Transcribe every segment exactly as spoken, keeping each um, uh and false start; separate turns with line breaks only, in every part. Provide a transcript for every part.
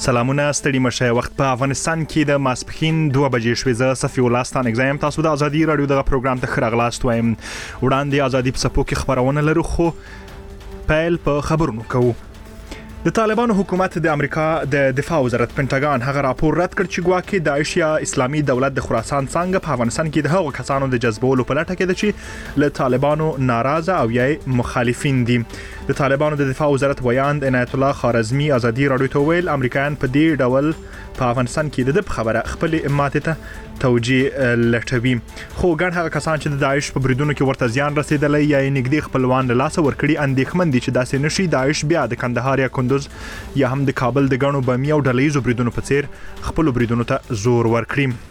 سلامونه ستړي مشه. وخت په افغانستان کې د ماسپښین دوه بجې شوې. زه صفي الله ستان اگزایم. تاسو د ازادي رادیو دغه پروګرام ته ښه راغلاست وایم. وړاندې ازادي په څپو کې خبرونه لرو، خو پیل په خبرونو کوو. د طالبانو حکومت د امریکا د دفاع وزارت پنټاګان هغه راپور رد کړ چې ګواکې داعش یا اسلامي دولت د خراسان څنګه په افغانستان کې د هغو کسانو د جذبولو په لټه کې ده چې له طالبانو ناراضه او یا مخالفین دي. د طالبانو د دفاع وزارت ویاند عنایت الله خارزمی ازادي رادیو ته ویل امریکایان په دې ډول په افغانستان کې د خبره خپل ماتې ته توجیه لټوي، خو ګڼ هغه کسان چې د داعش په بریدونو کې ورته زیان رسیدلی یا نږدې خپلوان له لاسه ورکړي اندېښمن دي چې داسې نشي داعش بیا د کندهار یا کندوز یا هم د کابل د ګڼو بمي او ډلهیزو بریدونو په څیر خپل بریدونو ته زور ورکړي.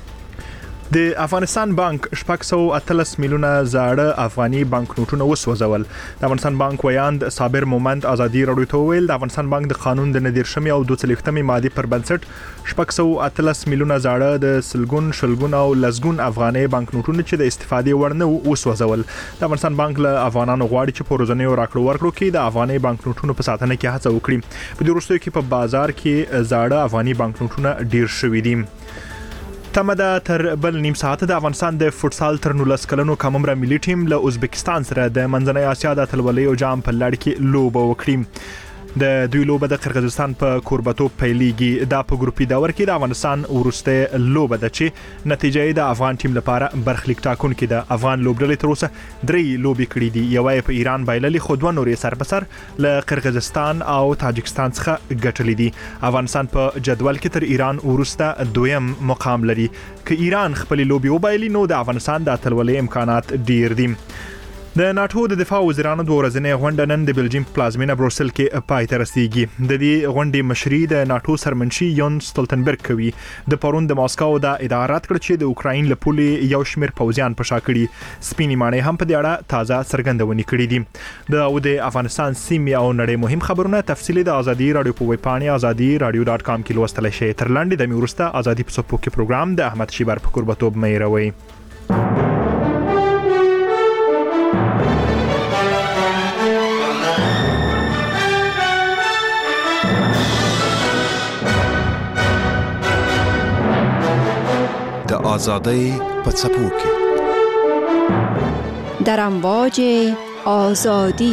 د افغانستان بانک شپږ سوه اتلس میلیونه زاړه افغاني بانک نوټونه وسوځول. د افغانستان بانک ویاند صابر مومند ازادي رادیو ته ویل د افغانستان بانک د قانون د ندیرشمې او دوه څلوېښتمې مادې پر بنسټ شپږ سوه اتلس میلیونه زاړه د سلګون شلګون او لسګون افغاني بانک نوټونه چې د استفادې وړ نه وسوځول. د افغانستان بانک له افغانانو غواړي چې په روزنیو راکړو ورکړو کې د افغاني بانک نوټونو په ساتنه کې هڅه وکړي. په دې وروستیو کې په بازار کې زاړه افغاني بانک نوټونه ډیر شوي دي. تمه ده تر بل نیم ساعت د افغانستان د فوټسال تر نولس کلنو کممره ملي ټیم له ازبکستان سره د منځنۍ اسیا د اتلولۍ او جام په لړ کې لوبه وکړي. د دوی لوبه د قرغیزستان په کوربتوب پیلېږي. دا په ګروپي دور کې د افغانستان وروسته لوبه ده چې نتیجه یې د افغان ټیم لپاره برخلیک ټاکونکې ده. افغان لوبډلې تر اوسه درې لوبې کړې دي، یوه یې په ایران بایللې، خو دوه نورې سر په سر له قرغیزستان او تاجکستان څخه ګټلې دي. افغانستان په جدول کې تر ایران وروسته دویم مقام لري. که ایران خپل لوبې وبایلي نو د افغانستان د اتلولۍ امکانات ډیر دي. د ناتو د دفاع وزیرانو د ورځنۍ غونډه نن د بلجیم پلازمینه بروسل کې پای ته رسیږي. د دې غونډې مشري د ناتو سرمنشي یون ستولتنبرګ کوي. د پرون د ماسکو د اداره رد کړ چې د اوکراین له پولې یو شمېر پوځیان په شا کړي. سپینې ماڼۍ هم په دې اړه تازه څرګندونې کړې دي. د د افغانستان سیمې او نړۍ مهم خبرونه تفصیلي د ازادي رادیو په ویب پاڼې ازادي رادیو ډاټ کام کې لوستلی شئ. تر لاندې د مې وروسته ازادي په څپو کې پروګرام د احمد شیبر په کوربتوب مې هېروئ.
آزادی په څپو کې
در امواج آزادی.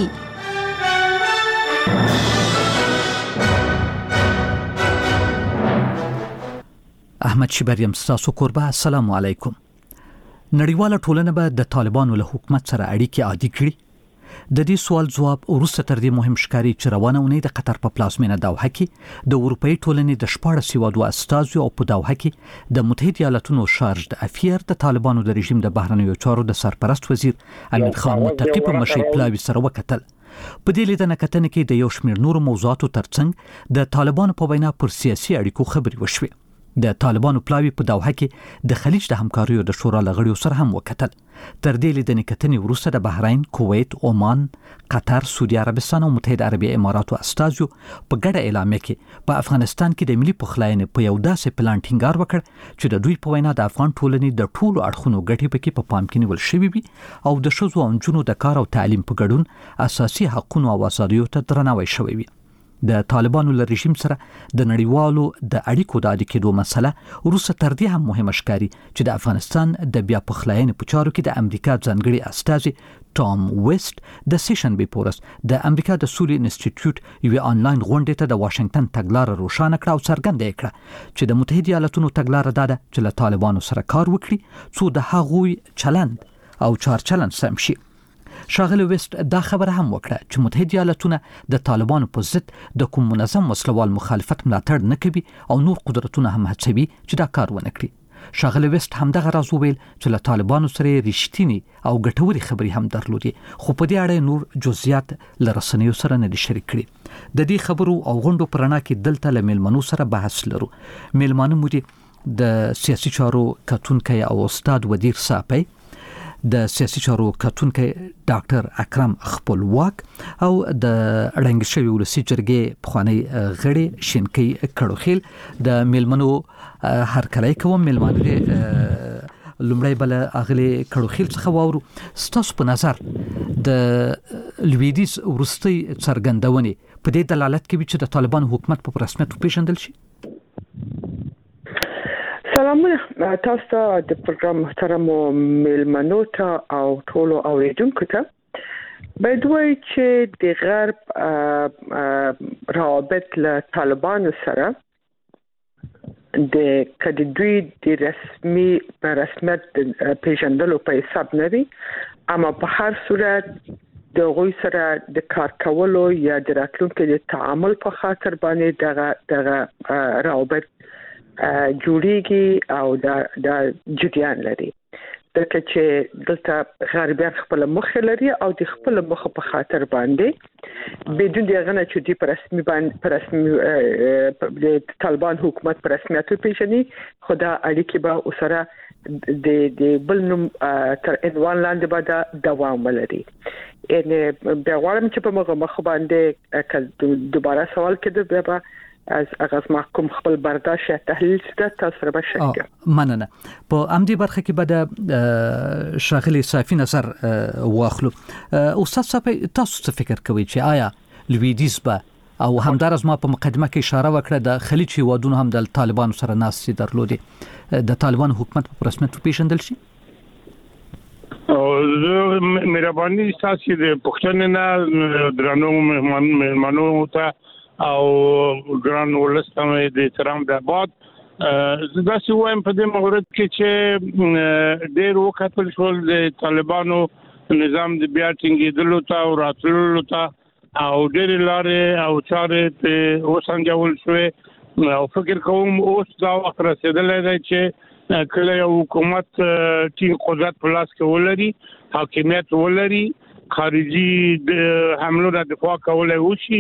احمد شیبر یم ستاسو کوربه. السلام علیکم. نړیواله ټولنه به د طالبانو له حکومت سره اړیکې عادي کړي. د دې سوال جواب وروسته تر دې مهم ښکاري چې روانه اونۍ د قطر په پلازمینه دوحه کې د اروپایي ټولنې د شپاړس هیوادو استازو او په دوحه کې د متحده ایالاتونو شارج د افیر د طالبانو د رژیم د بهرنیو چارو د سرپرست وزیر امیر خان متقی په مشرۍ پلاوي سره وکتل. په دې لیدنه کتنه کې د یو شمېر نورو موضوعاتو ترڅنګ د طالبانو په وینا پر سیاسي اړیکو خبرې وشوې. د طالبانو پلاوي په دوحه کې د خلیج د همکاریو د شورا له غړیو سره هم وکتل. تر دې لیدنې کتنې وروسته د بحرین، کویت، عمان، قطر، سعودي عربستان او متحده عربي اماراتو استازو په ګډه اعلامیه کې په افغانستان کې د ملي پخلاینې په یو داسې پلان ټینګار وکړ چې د دوی په وینا د افغان ټولنې د ټولو اړخونو ګټې پکې په پام کې نیول شوي وي او د ښځو او نجونو د کار او تعلیم په ګډون اساسي حقونو او ازادیو ته درناوی شوی وي. د طالبانو له رژیم سره د نړیوالو د اړیکو د عادي کېدو مسله وروسته تر دې هم مهمه ښکاري چې د افغانستان د بیا پخلاینې په چارو کې د امریکا ځانګړي استازي ټام ویسټ د سیشنبې په ورځ د امریکا د سولې انسټیټیوټ یوې آنلاین غونډې ته د واشنګټن تګلاره روښانه کړه او څرګنده یې کړه چې د متحده ایالاتونو تګلاره دا ده چې له طالبانو سره کار وکړي څو د هغوی چلند او چارچلند سم شي. ښاغلی ویسټ دا خبره هم وکړه چې متحده ایالاتونه د طالبانو په ضد د کوم منظم وسلوال مخالفت ملاتړ نه کوي او نور قدرتونه هم هڅوي چې دا کار ونه کړي. ښاغلی ویسټ همدغه راز وویل چې له طالبانو سره رښتینی او ګټورې خبرې هم درلودې، خو په دې اړه نور جزئیات له رسنیو سره نه دي شریک کړي. د دې خبرو او غونډو په رڼا کې دلته له میلمنو سره بحث لرو. میلمانه مو دي د سیاسي چارو کتونکی او استاد ودیر صافی، د سیاسي چارو کتونکی ډاکټر اکرم خپلواک او د اړنګ شوي ولسي جرګې پخوانی غړي شینکي کړوخیل. د میلمنو هرکلی کوم. میلمانه لومړی بل اغلی کړوخیل څخه واورو. ستاسو په نظر د لویدیز ورستي څرګندونې په دې دلالت کوي چې د طالبان حکومت په رسمیت وپیژندل شي؟
سلامونه تاسو ته د پروګرام محترم میلمنو ته او ټولو اوریدونکو ته. باید وایي چې د غرب روابط له طالبانو سره د کډوی د رسمي رسمیت پیژندلو په حساب نه دي، اما په هر صورت د غوي سره د کار کولو یا د راتلونکي د تعامل په خاطر باندې دغه دغه روابط جوړیږي او دا د جریان لري. دغه چې دلته غربیان خپل مخ لري او د خپل مخ په خاطر باندې بدون دغه نه چې د رسمي باندې پر رسمي د طالبان حکومت پر رسمیت پیژني، خدا اړیکې به اوسره د د بل نوم تر عنوان لاندې به دوام ولري. ان بیا غواړم چې په مخ مخ باندې دوباره سوال کړم بیا از اغاز محکوم خپل برداشت تحلیل ستاسو تاسو به شکر.
مننه. په امدی برخه کې به د شاغلی صافی نظر واخلو. استاد صاحب تاسو څه فکر کوئ چې آیا لویدیز به او همدارس ما په مقدمه کې اشاره وکړه د خلیج هیوادونو هم د طالبانو سره ناستې درلودې، د طالبان حکومت په رسمیت پیژندل شي؟
او مهرباني تاسو د پښتنې نه درنو مهمانو ته او ګران ولستانه د احترام د آباد دا څه وایم په دې مورد کې چې ډېر وخت په شول د طالبانو نظام د بیا ټینګېدلو ته او راتللو ته او ډېر لارې او چارې په وسنجول شوې او فکر کوم اوس دا وخت رسیدلی دی چې کله یو حکومت ټینګ قدرت په لاس کې ولري، حاکمیت ولري، خارجي د حملو نه دفاع کولای وشي،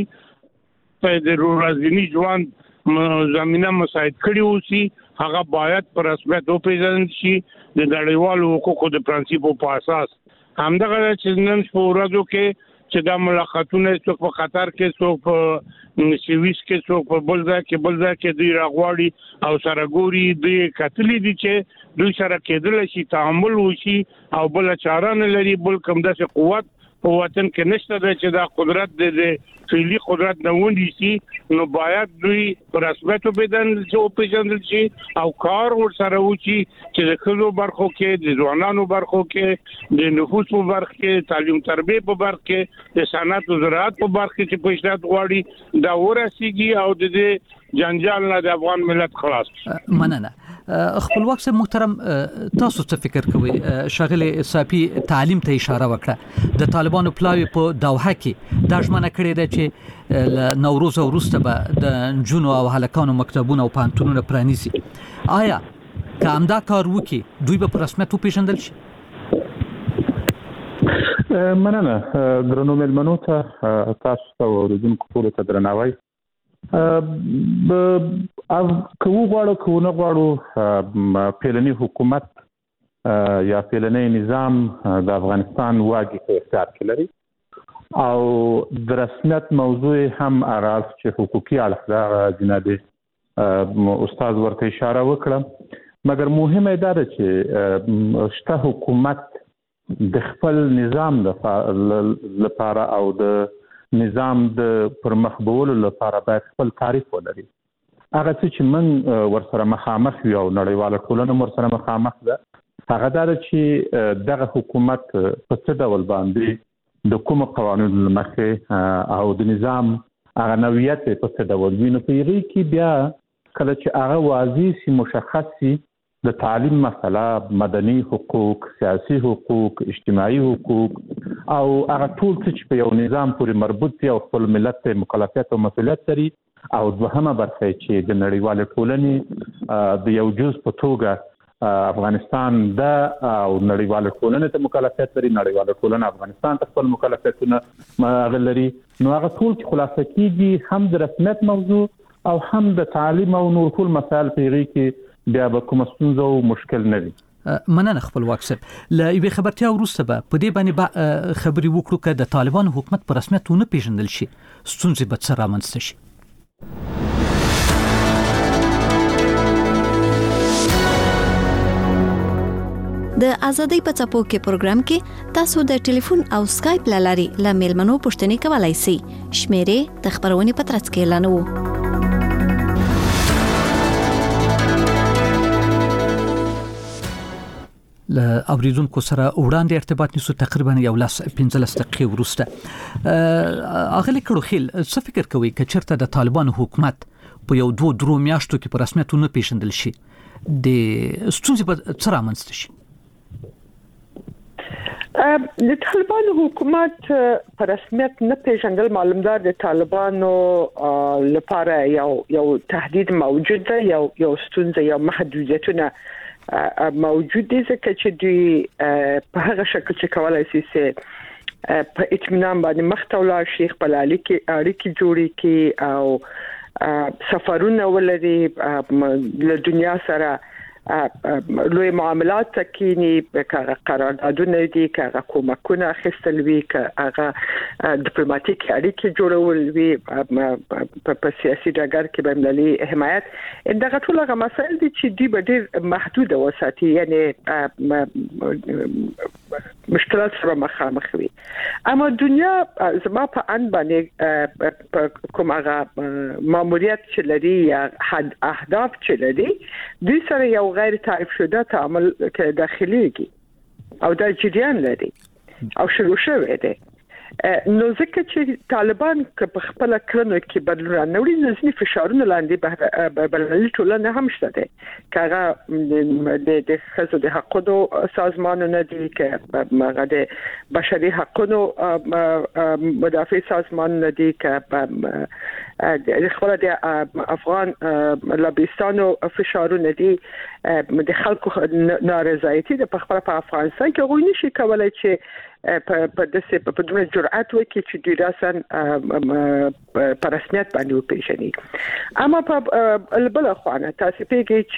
د روزنی ژوند زمينه مساعد کړي وسی، هغه باید پر رسمیت وپیژندل شي د نړیوالو حقوقو د پرنسپو په اساس. همدغه چې نن په ورځو کې چې د ملاقاتونو څوک په قطر کې، څوک په سویس کې، څوک په بل ځای کې بل ځای کې دی راغواړي او سره ګوري د کتلې دي چې دوی سره کېدل شي تعامل وشي او بل چاره نه لري، بل کوم داسې قوت په وطن کې نشته چې دا قدرت د فعلی قدرت نه ونی شي، نو باید دوی پر رسمیت وپیژندل شي او کار ورسره وشي چې د خلکو برخو کې، د ځوانانو برخو کې، د نفوسو برخو کې، تعلیم تربیه په برخو کې، د صنعت او زراعت په برخو کې چې پیشرفت غواړي دا ورسیږي او د دې جنجال نه د افغان ملت خلاص.
مننه. خپلواک صاحب محترم تاسو څه فکر کوئ؟ شاغلی صافی تعلیم ته اشاره وکړه. د طالبانو پلاوی په دوحه کې دا ژمنه کړې ده چې نوروز وروسته به د نجونو او هلکانو مکتبونه او پوهنتونونه پرانیزي. آیا که همدا کار وکړي دوی به په رسمیت وپیژندل شي؟
مننه. درنو مېلمنو ته تاسو ته اوریدونکو ټولو ته درناوی. او که وغواړو که ونه غواړو پیلنی حکومت یا پیلنی نظام د افغانستان واګي په اختیار کې لري او د رسمیت موضوع هم اراز چې حقوقي اړخ دا جناب استاد ورته اشاره وکړه، مګر مهمه دا ده چې شته حکومت د خپل نظام لپاره او د نظام د پرمخ بولو لپاره باید خپل تعریف ولري. هغه چې من ورسره مخامخ یو نړیواله ټولنه ورسره مخامخ ده، هغه دا چې دغه حکومت په څه ډول باندې د کوم قوانینو مخه او د نظام هغه نوعیت په څه ډول ویني. په یوه کې بیا کله چې هغه واضح سي، مشخص سي، د تعلیم مسله، مدني حقوق، سیاسي حقوق، اجتماعي حقوق او هغه ټول چې په یو نظام پورې مربوط دي او خپل ملت ته مکلفیت او مسؤلیت لري، او دوهمه برخه چې د نړیوال ټولنې د یو جز په توګه افغانستان د او نړیوال ټولنې ته مکلفیت لري، نړیوال ټولنه افغانستان ته خپل مکلفیتونه لري. نو هغه ټول چې خلاصه کیږي هم د رسمیت موضوع او هم د تعلیم او نور ټول مسایل په هغه کې بیا به کوم ستونزه او مشکل نه وي.
مننه خپلواک صاحب. له یوې خبرتیا وروسته به په دې باندې خبرې وکړو که د طالبانو حکومت په رسمیت ونه پیژندل شي ستونزې به څه رامنځته شي.
د ازادۍ په څپو کې پروګرام کې تاسو د ټلیفون او سکایپ لاري له میلمنو پوښتنې کولای شئ. شمیرې د خبرونې په ترڅ کې اعلانوو.
ل اوریدونکو سره وړاندې ارتباط نیسو تقریبا یو لاس پنځلس دقیقې وروسته. اغلی کړو خیل څه فکر کوي چې چرته د طالبانو حکومت په یو دوه درو میاشتو کې په رسمیت نه پیژندل شي د ستونزې په څه رامنځته شي؟
د طالبانو حکومت په رسمیت نه پیژندل معلومدار د طالبانو لپاره یو یو تهدید موجود ده، یو یو ستونزه، یو محدودیتونه موجود دي، ځکه چې دوی په هغه شکل چې کولای شي چې په اطمینان باندې مخته ولاړ شي، خپل اړیکې اړیکې جوړې کړي او سفرونه ولري له دنیا سره لوی معاملات تکینی که قراردادونه دي، که کومکونه اخیستل وي، که هغه ډیپلوماټیک اړیکې جوړول وي په سیاسي ډګر کې به ملي حمایت. دغه ټول هغه مسایل دي چې دوی به ډېر محدود وساتي، یعنی مشکلات سره مخامخ وي. اما دنیا زما په ان باندې کوم هغه ماموریت چې لري یا اهداف چې لري، دوی سره یو غیر تعریف شده تعامل که داخليږي او دا جریان لري او شروع شوی دی. نو ځکه چې طالبان که په خپل کړنو کې بدلون راوړي، ځینې فشارونه لاندې بهرنۍ ټولنه هم شته دي، که هغه د ښځو د حقوقو سازمانونه دي، که هغه د بشري حقوقو مدافع سازمانونه دي، که خپل د افغان لابیستانو فشارونه دي، د خلکو نارضایتي د په خپل په افغانستان کې غوښنه شي کولای چې په په دسه په دونه جرأت وکړي چې دوی راسن په رسمیت باندې وپیژني. اما په بل خوانه تاسو پیږي چې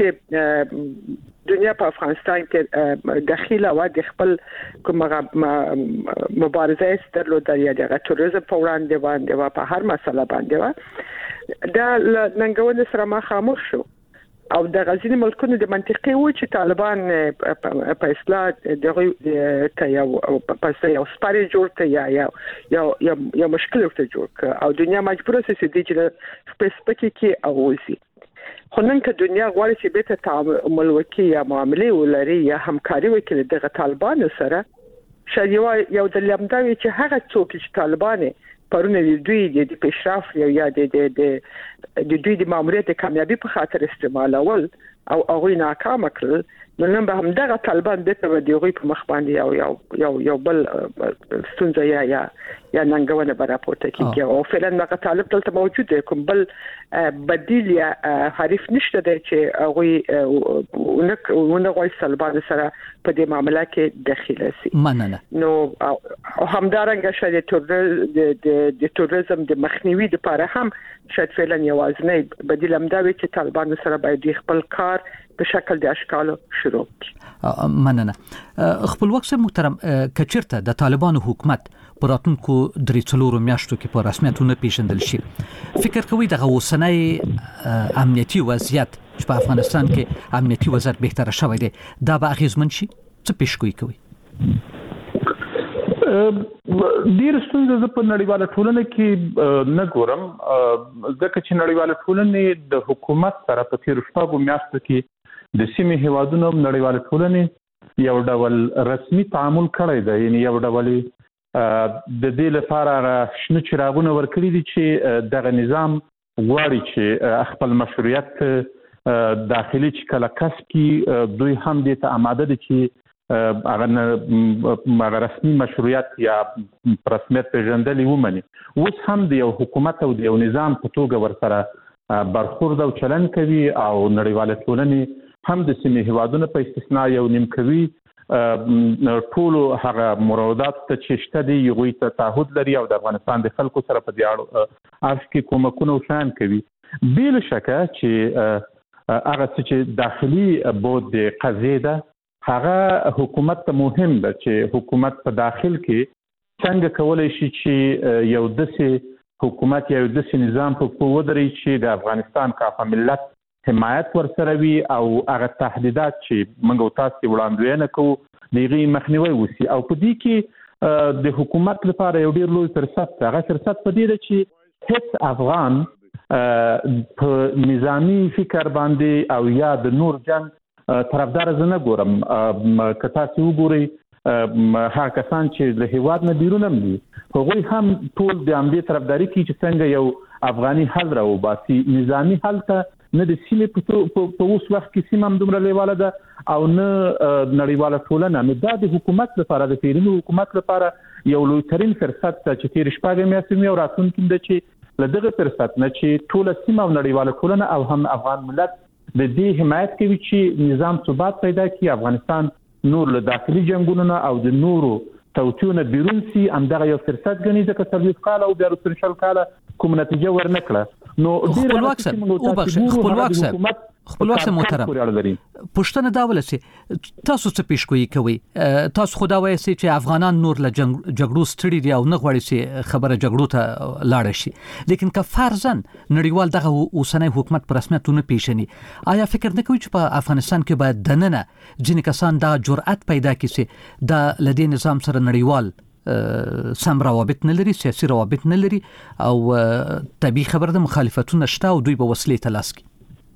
دنیا په افغانستان کې داخله و د خپل کومه مبارزه سترلوده یا د تروریزم په وړاندې باندې و په هر مسله باندې و دا ننګونه سره مخامخ شو او د غزنی ملکونو د منطقي و چې طالبان په اصلاح دغه ته یو په یو سپاری جوړ ته یا یا یا مشکل ورته جوړ او دنیا مجبوره سي چې سپیسیفیک کې اوسي. خو نن که دنیا غواړي چې به ته تعامل وکړي یا معاملې ولري یا همکاري وکړي د طالبانو سره، شاید یو د لمداوي چې هغه څوک چې طالبان پرونه دوی د پیشرفت یا د د د دوی د ماموریت کامیابی په خاطر استعمالول او هغه ناکام کړل، نو نن به هم دغه طالبان د په دیوغي په مخ باندې یو یو یو یو بل ستونزه یا یا یا ننګونه براپورته کیږي او فعلا دغه طالب دلته موجود دی، کوم بل بدیل یا حریف نشته دی چې هغه ونه غوښ طالبان سره په دې معاملې کې داخله شي.
مننه.
نو همدارنګه شاید د تروریزم د مخنیوي لپاره هم شاید فعلا یوازنی بدیل هم دا وي چې طالبان سره باید خپل کار په شکل د اشکالو شروع کړي.
مننه. خپلواک صاحب محترم، کچرته د طالبانو حکومت په راتلونکو درې څلورو میاشتو کې په رسمیت نه پیژندل شي، فکر کوي دغه اوسنۍ امنیتي وضعیت چې په افغانستان کې امنیتي وضعیت بهتره شوی دی دا به اغیزمن شي؟ څه پیشګویي کوي؟
ډیر ستونزې په نړیواله ټولنه کې نه ګورم، ځکه چې نړیواله ټولنه د حکومت سره په تیر شپږو میاشتو کې د سیمې هیوادونو نړیواله ټولنه یو ډول رسمي تعامل کړی دی، یعنی یو ډول د دې لپاره شنه چراغونه ورکړي دي چې دغه نظام غواړي چې خپل مشروعیت داخلي چې کله کسب کی دوی هم دې ته آماده دي چې هغه رسمي مشروعیت یا رسمیت پیژندل ومني. اوس هم د یو حکومت او د یو نظام په توګه ورسره برخورد او چلن کوي او نړیواله ټولنه هم د سیمې هیوادونو په استثناء یو نیمکوي ټول هغه مرادات ته چې شته دي یو ته تعهد لري او د افغانستان د خلکو سره په دې اړه کې کومکونه وشان کوي. بل شکه چې هغه چې داخلي بود د قضیه ده هغه حکومت ته مهم ده چې حکومت په داخل کې څنګه کولای شي چې یو داسې حکومت یا یو داسې نظام په ودرې چې د افغانستان کافه ملت حمایت ورسره وي او هغه تهدیدات چې موږ تاسو وړاندوینه کوو دغه مخنیوي وسی او په دې کې د حکومت لپاره یو ډیر لوی فرصت هغه فرصت په دې ده چې هیڅ افغان په نظامی فکر باندې او یا د نور جنگ طرفدار زنه ګورم که تاسو وګورئ هغه کسان چې له هیواد نه بیرون دي هغوی هم ټول د امنیت طرفداري کوي چې څنګه یو افغاني حل راوباسي نظامی حل ته نه د سیمې په اوس وخت کې سیمه هم دومره لیواله ده او نه نړیواله ټولنه نو دا د حکومت لپاره د پیرینو حکومت لپاره یو لوی ترين فرصت چې تیر شپږ میاشتې او راتلونکي د چې لدغه فرصت نه چې ټول سیمه او نړیواله ټولنه او هم افغان ملت د دې حمایت کوي چې نظام ثبات پیدا کړي افغانستان نور له داخلي جنگونو او د نورو توتیونه بیرون سي همدغه یو فرصت غني ځکه څلويخ کال او بیا رسول کال کوم نتیجه ورنکړه نو
ډیر وخت او بخښ خپل وخت خپل وخت محترم پښتنه دا ولسي تاسو څه پیشګوئی کوي تاسو خدا وایي چې افغانان نور له جګړو ستړي دي او نه غواړي چې خبره جګړو ته لاړ شي لیکن که فرضاً نړیوال دغه اوسنۍ حکومت په رسمیت نه پیژني آیا فکر نه کوي چې په افغانستان کې باید دننه ځینې کسان دا جرأت پیدا کړي چې د لدې نظام سره نړیوال سم روابط نه لري سیاسي روابط نه لري او طبيعي خبره د مخالفتونو شته او دوی به وسلې تلاش کوي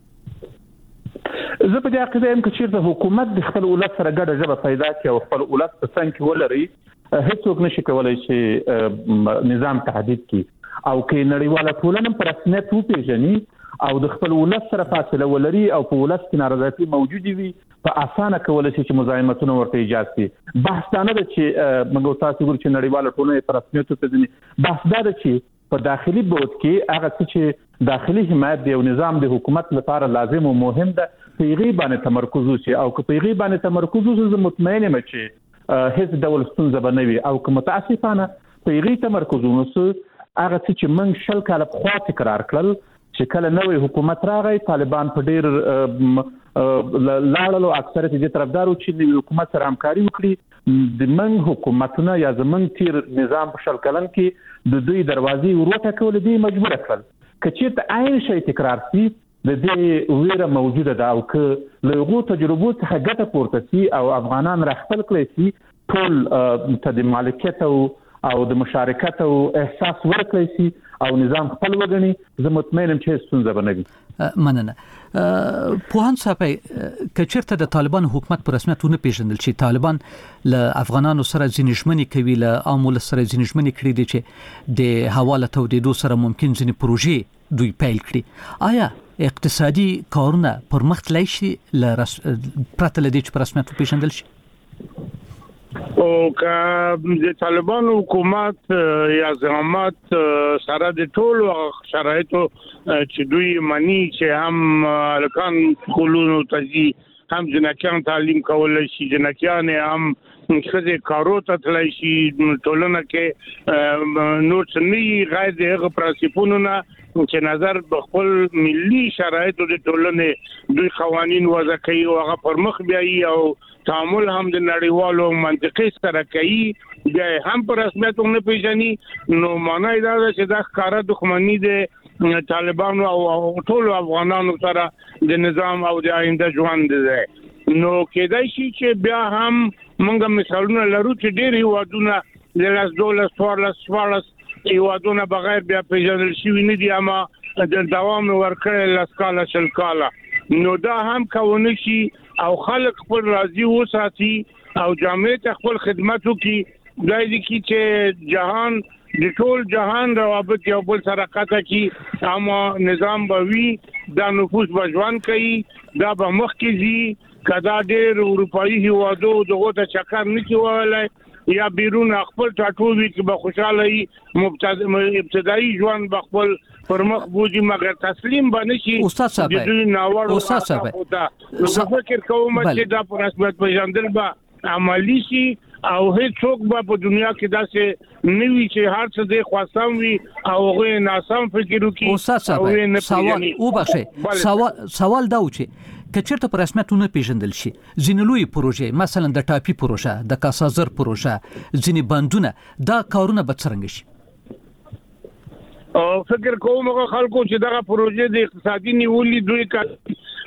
زه په دې عقیده یم چې چیرته حکومت د خپل ولادت سره ګډه ژبه پیدا کړي او خپل ولادت په څنګه کې ولري هیڅوک نشي کولای چې نظام تهدید کړي او کې نړیواله ټولنه په رسمیت وپیژني او د خپل ولادت سره فاصله ولري او په ولادت کې نارضایتي موجوده وي په اسانه کولای شي چې مزاحمتونه ورته ایجاد کړي بحث دا نه ده چې موږ تاسو ګورو چې نړیواله ټولنه په رسمیت وپیژني بحث دا ده چې په داخلي بود کې هغه چې داخلي حمایت دی او نظام د حکومت لپاره لازم او مهم ده پیغي باندې تمرکز وشي او که پیغي باندې تمرکز وشي زه مطمئن یم چې هیڅ ډول ستونزه به نه وي او که متاسفانه پیغي تمرکز ونوسو هغه چې موږ شل کاله پخوا تکرار کړل چې کله نوې حکومت راغی طالبان په ډیر لاړلو اکثریت دې طرفدارو چې د حکومت سره همکاري وکړي د من حکومتونه یا زمون تیر نظام په شل کلن کې د دوی دروازې وروټه کول دي مجبور کړل کچې ته عین شی تکرار شي د دې ویره موجوده ده او که له هغو تجربو څخه ګټه پورته شي او افغانان راخپل کړي شي ټول ته د مالکیت او او د مشارکت او احساس ورکړي شي او نظام خپل وګڼي زه مطمئن یم چې ستونزه به نه وي.
مننه. پوهان صاحب کچرته د طالبان حکومت په رسمیت نه پیژندل شي طالبان له افغانانو سره ځینشمنی کوي له عامل سره ځینشمنی کړي دي چې د حواله تودیدو سره ممکن ځینې پروژې دوی پیل کړي آیا اقتصادي کارونه پر مخ تللی شي ل رس... پرته لدې چې په رسمیت پیژندل شي
او که د طالبان حکومت یا زعامت سره د ټولو شرایطو چې دوی مانی چې هم الکان کولونو تجي هم جنکیان تعلیم کولای شي جنکیان هم خزه کارو ته تلای شي ټولنه کې نور څنګه غیر دغه پرنسپونو نه چې نظر خپل ملي شرایطو د ټولنې دوی قوانين وضع کوي او هغه پر مخ بیاي او تعامل هم د نړیوالو منطقي سره کوي بیا هم پر رسمیت نه پیژني نو معنی دا چې دا ښکارا دښمنی د طالبانو او ټول افغانانو سره د نظام او د آینده ژوند دی نو کېدای شي چې بیا هم موږ مثالونه لرو چې ډېر هیوادونه د لاس دولس څوارلس څوارلس هیوادونه بغیر بیا پیژندل شوي نه دي اما د دوام ورکړل لاس کاله شل کاله نو دا هم کوونه شي او خلک خپل راضي وساتي او جامعه خپل خدمت وکړي دای دي چې جهان د ټول جهان روابط یو بل سره قطع کی اما نظام به وی د نفوس بجوان کوي دا به مخ کې زی کدا ډېر اروپאי هیوادو دغه ته چکر نه کیولای یا بیرون خپل ټاټوي چې به خوشاله ابتدایي ژوند به خپل پر مخ بوجي مگر تسلیم باندې شي
استاد صاحب استاد صاحب
زه فکر کوم چې دا پر رسمیت پیژندل به عملی شي او هیڅوک به په دنیا کې داسې نوي چې هر څه د خواستم وي او هغه ناسم فکر وکړي
استاد صاحب سوال او بخښه سوال سوال دا و چې کچرته پر رسمیت نه پیژندل شي زینلوی پروژه مثلا د ټاپی پروژه د کاسازر پروژه ځینې بندونه دا کارونه به څنګه شي
او فکر کوم هغه خلکو چې دغه پروژه د اقتصادي نیولې دوی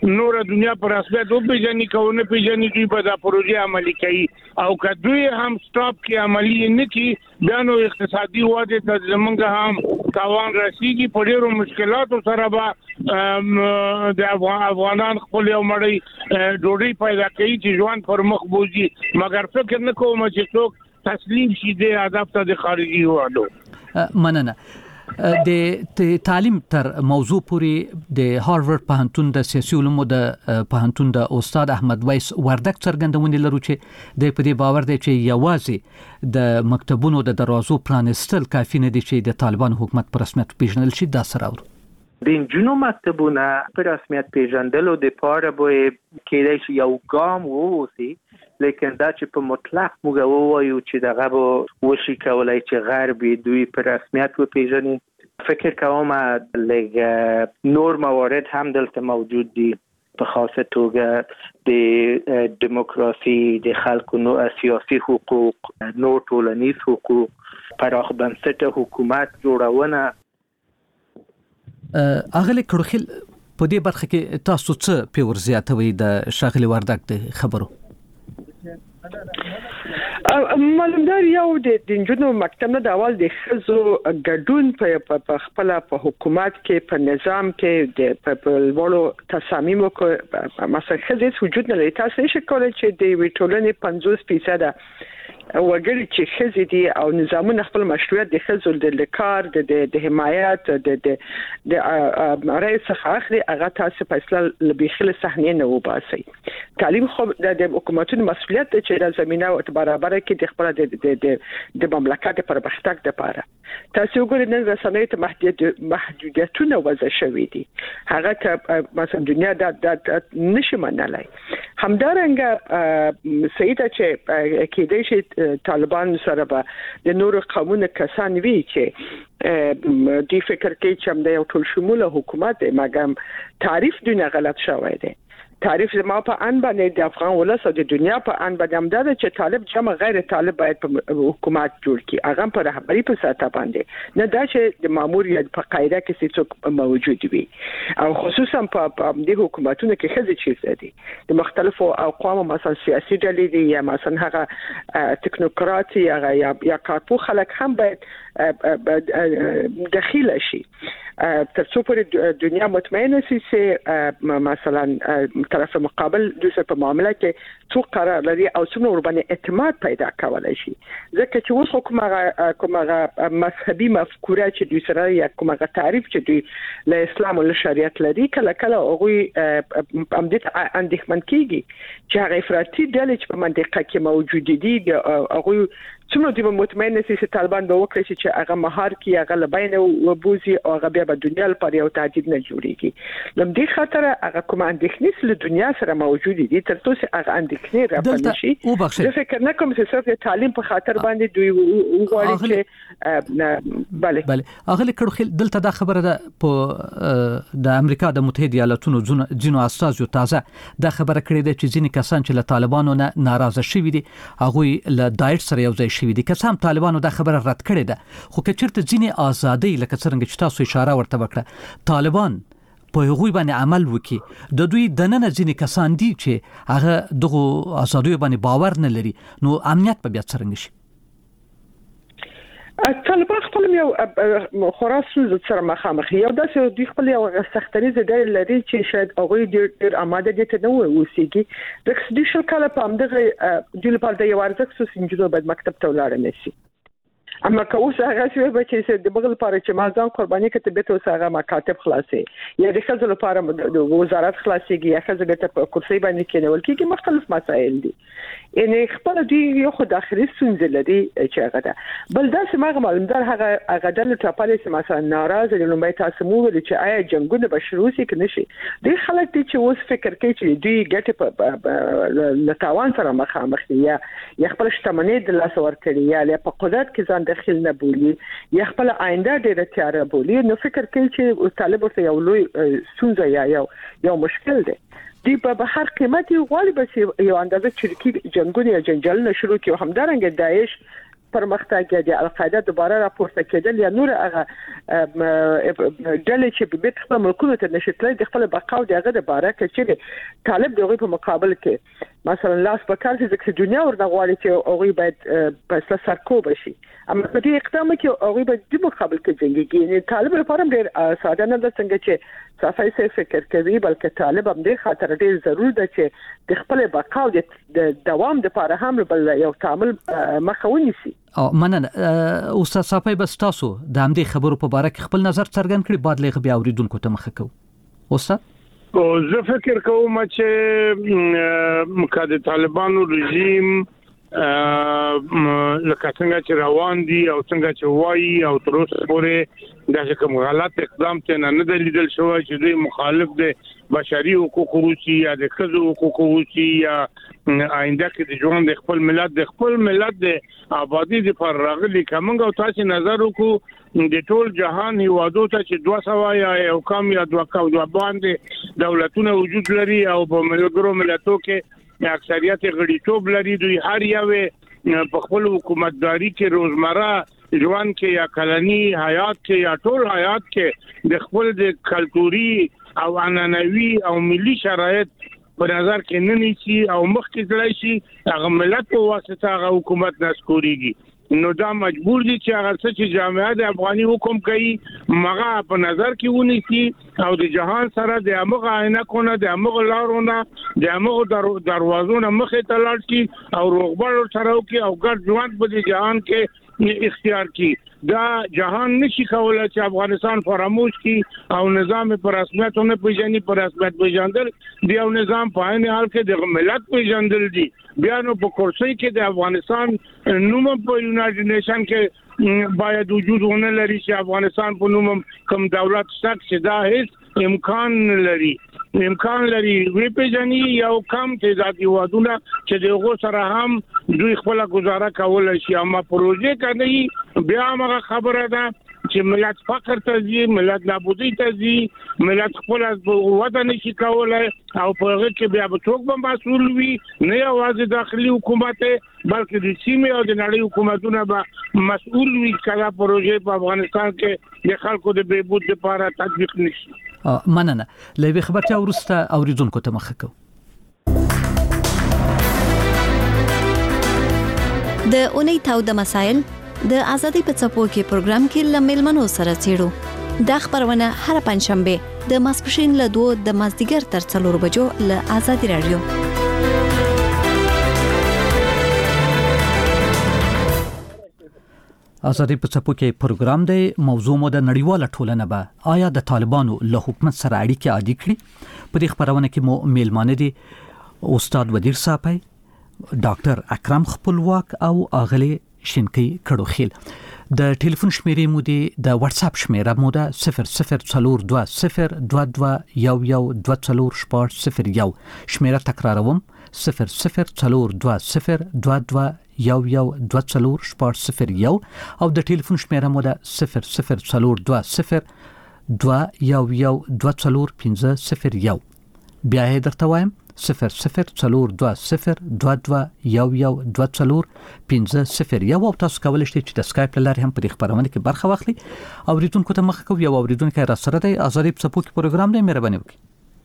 نور دنیا پر رسمیت او پیژني کوونه پیژني دوی به دا پروژه عملي کوي او کدوې هم سټاپ کې عملي نه کی بیا نو اقتصادي وده ته زمونږ هم تاوان رسیږي په ډیرو مشکلاتو سره به د افغانان خپل یو مړی ډوډۍ پیدا کوي چې ژوند پر مخ بوزي مګر فکر نه کوم چې څوک تسلیم شي د هدف ته د خارجي وادو
مننه د تعلیم تر موضوع پوری د هارورد پوهنتون د سیاسي علومو د پوهنتون د استاد احمد ویس وردک څرګندونې لرو چې د په دې باور دی چې یوازې د مکتبونو د دروازو پرانستل کافي نه دي چې د طالبان حکومت په رسمیت پیژنل شي دا سره ورو
د جنو مکتبونه په رسمیت پیژندلو د پاره به کېدای شي یو ګام ووسی لیکن دا چې په مطلق موږ وایو چې دغه به وشي کولای چې غرب دوی په رسمیت وپیژني فکر کوم لږ نور موارد هم دلته موجود دي په خاصه توګه د دیموکراسي د خلکو نو سیاسي حقوق نور ټولنیز حقوق پراخ بنسټه حکومت جوړونه
اغلی کړخل په دې برخه کې تاسو څه پیور زیاتوي د شاغلي وردک د خبرو
معلومدار یو د جنونو مکتب نه د اول د خزو ګډون په خپل په حکومت کې په نظام کې د په ولو تصامیمو کو مثلا خزې وجود نه لري تاسو نشئ کولای چې د ویټولنې پنځوس فیصد وګړي چې خزې دي او نظامونه خپل مشروعیت د خزو د کار د د حمایت د د د رئیس اخري هغه تاسو فیصله لبیخله صحنه نه وباسي تعلیم خو د حکومتونو مسؤلیت دی چې د زمينه او برابر کې د خپل د د د مملکت پر پرمختګ لپاره تاسو وګورئ نن رسنۍ ته محدود محدودیتونه وضع شوې دي هغه ته مثلا دنیا د نشي منلای همدارنګه سیده چې کېدای شي طالبان سره به د نورو قومونو کسان وی چې دی فکر کوي چې د یو ټول شموله حکومت دی مګم تعریف دونه غلط شوی دی تعریف زما په ان باندې د افغان ولس او د دنیا په ان باندې امداد چې طالب جمع غیر طالب باید په حکومت جوړ کی هغه په رهبری په ساته باندې نه دا چې د ماموریت په قاعده کې څه موجود وي او خصوصا په د حکومتونو کې خزي چیز دي د مختلفو اقوام مثلا سیاسي ډلې دي یا مثلا هغه تکنوکراتي یا یا کارپو خلک هم باید داخله شي تر څو پورې دنیا مطمئنه شي چې مثلا طرف مقابل د څه په معاملې کې څو قرار لري او څو ور باندې اعتماد پیدا کولای شي ځکه چې اوس کومه کومه مذهبي مفکوره چې دوی سره یا کومه تعریف چې دوی له اسلام او شریعت لري کله کله هغه هم د اندېښمن کیږي چې هغه افراطي ډلې چې په منطقه کې موجود دي هغه څومره دی مطمئن نشي چې طالبان به وکړي چې هغه مهار کی هغه لباین او بوزي او هغه بیا په دنیا لپاره یو تعدید نه جوړیږي لم دې خاطر هغه کوم اندېښنې له دنیا سره موجود دي تر څو هغه اندېښنې راپنه شي زه فکر نه کوم چې صرف تعلیم په خاطر باندې دوی وغواړي چې bale
bale اغلی کړو دلته دا خبره ده په د امریکا د متحده ایالاتونو ځینو استازو تازه دا خبره کړې ده چې ځینې کسان چې له طالبانو نه ناراضه شوي دي هغه له داعش سره یو ځای شوي دي که څه هم طالبانو دا خبره رد کړې ده خو که چېرته ځینې ازادۍ لکه څرنګه چې تاسو اشاره ورته وکړه طالبان په هغوی باندې عمل وکړي د دوی دننه ځینې کسان دي چې هغه دغه ازادیو باندې باور نه لري نو امنیت به بیا څرنګه شي
طالبان خپل یو خراسان سره مخامخ یو داسې دوی خپل یو سختري زده لري چې شاید هغه ډیر آماده دي ته نو اوسېږي د خصوصي کله په امدغه د لپاره د یو ارزښت سنجیدو باید مکتب ته ولاړ نشي اما که اوس هغه شوی به چې د بغل لپاره چې مازان قرباني کته به اوس هغه مکاتب خلاصي یا د خزل لپاره د وزارت خلاصيږي یا خزل ته کرسي باندې کېنول کېږي مختلف مسایل دي ان خپل دی یو خو داخلي ستونزې لري چې هغه ده بل دا سمغه معلومدار هغه هغه د ټاپالي چې مثلا ناراضه د لومړی تاسو مو ول چې آیا جنگونه به شروع شي کنه شي د خلک دي چې اوس فکر کوي چې دوی ګټه په لتاوان سره مخامخ دي یا خپل شتمنۍ د لاس ورکړي یا په قدرت کې ځان داخل نه بولی یا خپل آینده ډیره تیاره بولی نو فکر کوي چې طالب ورته یو لوی ستونزه یا یو یو مشکل دی دی په هر قیمت یو غالي بس یو اندازه چریکي جنگونه یا جنجالونه شروع کیو همدارنګه داعش پرمختګ یا د القاعده دوباره راپورته کېدل یا نور هغه ډلې چې په بیت خپل ملکونو ته نشټلې د خپل بقا او دغه د باره کې چې طالب دغه په مقابل کې مثلا لاس په کار چې دنیا ورته غواړي چې هغه باید په سرکوب شي اما په دې اقدام کې هغه باید د مقابل کې جنګي نه طالب لپاره ډېر ساده نه ده څنګه چې صفای سي فکر کوي بلکې طالب هم د خاطر ډېر ضروري ده چې د خپل بقا او د دوام لپاره هم بل یو تعامل مخاوني سي
او مننه استاد صفای بس تاسو د همدې خبرو په اړه کې خپل نظر څرګند کړئ بعد لغه بیا اوریدونکو ته مخه کو استاد
او زه فکر کوم چې مکه د طالبانو رژیم لکه څنګه چې روان دي او څنګه چې وایي او تر اوسه پورې دا کوم غلط اقدام ته نه د لیدل شوی چې دوی مخالف دي بشري حقوق روسي یا د ښځو حقوق روسي یا آینده کې د ژوند د خپل ملت د خپل ملت د آبادی د پر راغلي کومه او تاسو نظر وکړو د ټول جهان هیوادو ته چې دوه سوه یا یو کم یا دوه کاو دوه باندې دولتونه وجود لري او په ملګرو ملتونو کې اکثریت غړیتوب لري دوی هر یو په خپل حکومتداري کې روزمره ژوند کې یا کلنی حیات کې یا ټول حیات کې د خپل د کلتوري او عنعنوي او ملي شرایط په نظر کې نه نیسي او مخکې ځلای شي هغه ملت په واسطه هغه حکومت نسکوريږي نو دا مجبور دي چې هغه څه چې جامعه د افغاني حکم کوي مغه په نظر کې ونیسي او د جهان سره د امغه عینکونه د امغه لارونه د امغه دروازونه مخې ته لاړ شي او روغبړ سره وکي او ګډ ژوند په جهان کې اختیار کی دا جهان نشي کولای چې افغانستان فراموش کی او نظام پر رسمیتونه پیژني پر رسمیت پیژندل دی او نظام په عین حال کې د ملت پیژندل دي بیا نو په کورسۍ کې د افغانستان نوم په یونایټډ نیشن کې باید وجود ونه لري چې افغانستان په نوم کوم دولت شته چې دا هیڅ امکان لري امکان لري وی پیژني یو کم تعدادي وادونه چې دغه سره هم دوی خپل گزاره کول شي اما پروژه کوي بیا هغه خبره ده چې ملت فقر ته ځي ملت نابودي ته ځي ملت خپل وطن نشي کولای او په هغه کې بیا به څوک به مسؤل وي نه یوازې داخلي حکومت بلکې د سیمې او د نړۍ حکومتونه به مسؤل وي کله پروژه په افغانستان کې د خلکو د بهبود لپاره تطبیق نشي
مننه لوي خبرته ورسته اوریدونکو ته مخه کو
د اونۍ تاو د مسائل د ازادي په څپو کې پروګرام کې لمل منو سره چیړو د خبرونه هر پنځشنبه د ماسپښین له دوه د مازدیګر تر څلور بجو له ازادي رادیو
ازادي په څپو کې پروګرام دی موضوع مو د نړیواله ټولنه به آیا د طالبانو له حکومت سره اړیکې عادي کړي په دې خبرونه کې مو میلمانه دي استاد ودیر صاحب ډاکټر اکرم خپلواک او اغلی شینکی کړوخیل د ټلیفون شمیرې مو دي د واتس اپ شمیره مو ده صفر صفر څلور دوه صفر دوه دوه یو یو دوه څلور شپږ صفر یو شمیره تکراروم صفر صفر څلور دوه صفر دوه دوه یو یو دوه څلور شپږ صفر یو او د ټلیفون شمیره مو ده صفر صفر څلور دوه صفر دوه یو یو دوه څلور پنځه صفر یو بیا یې درته وایم صفر صفر څلور دوه صفر دوه دوه یو یو دوه څلور پنځه صفر یو او تاسو کولای شئ چې د اسکایپ له لارې هم په دې خبرونه کې برخه واخلئ او اوریدونکو ته مخه کوي او اوریدونکو را سره دی ازادي په څپو کې پروګرام دی مهرباني وکړئ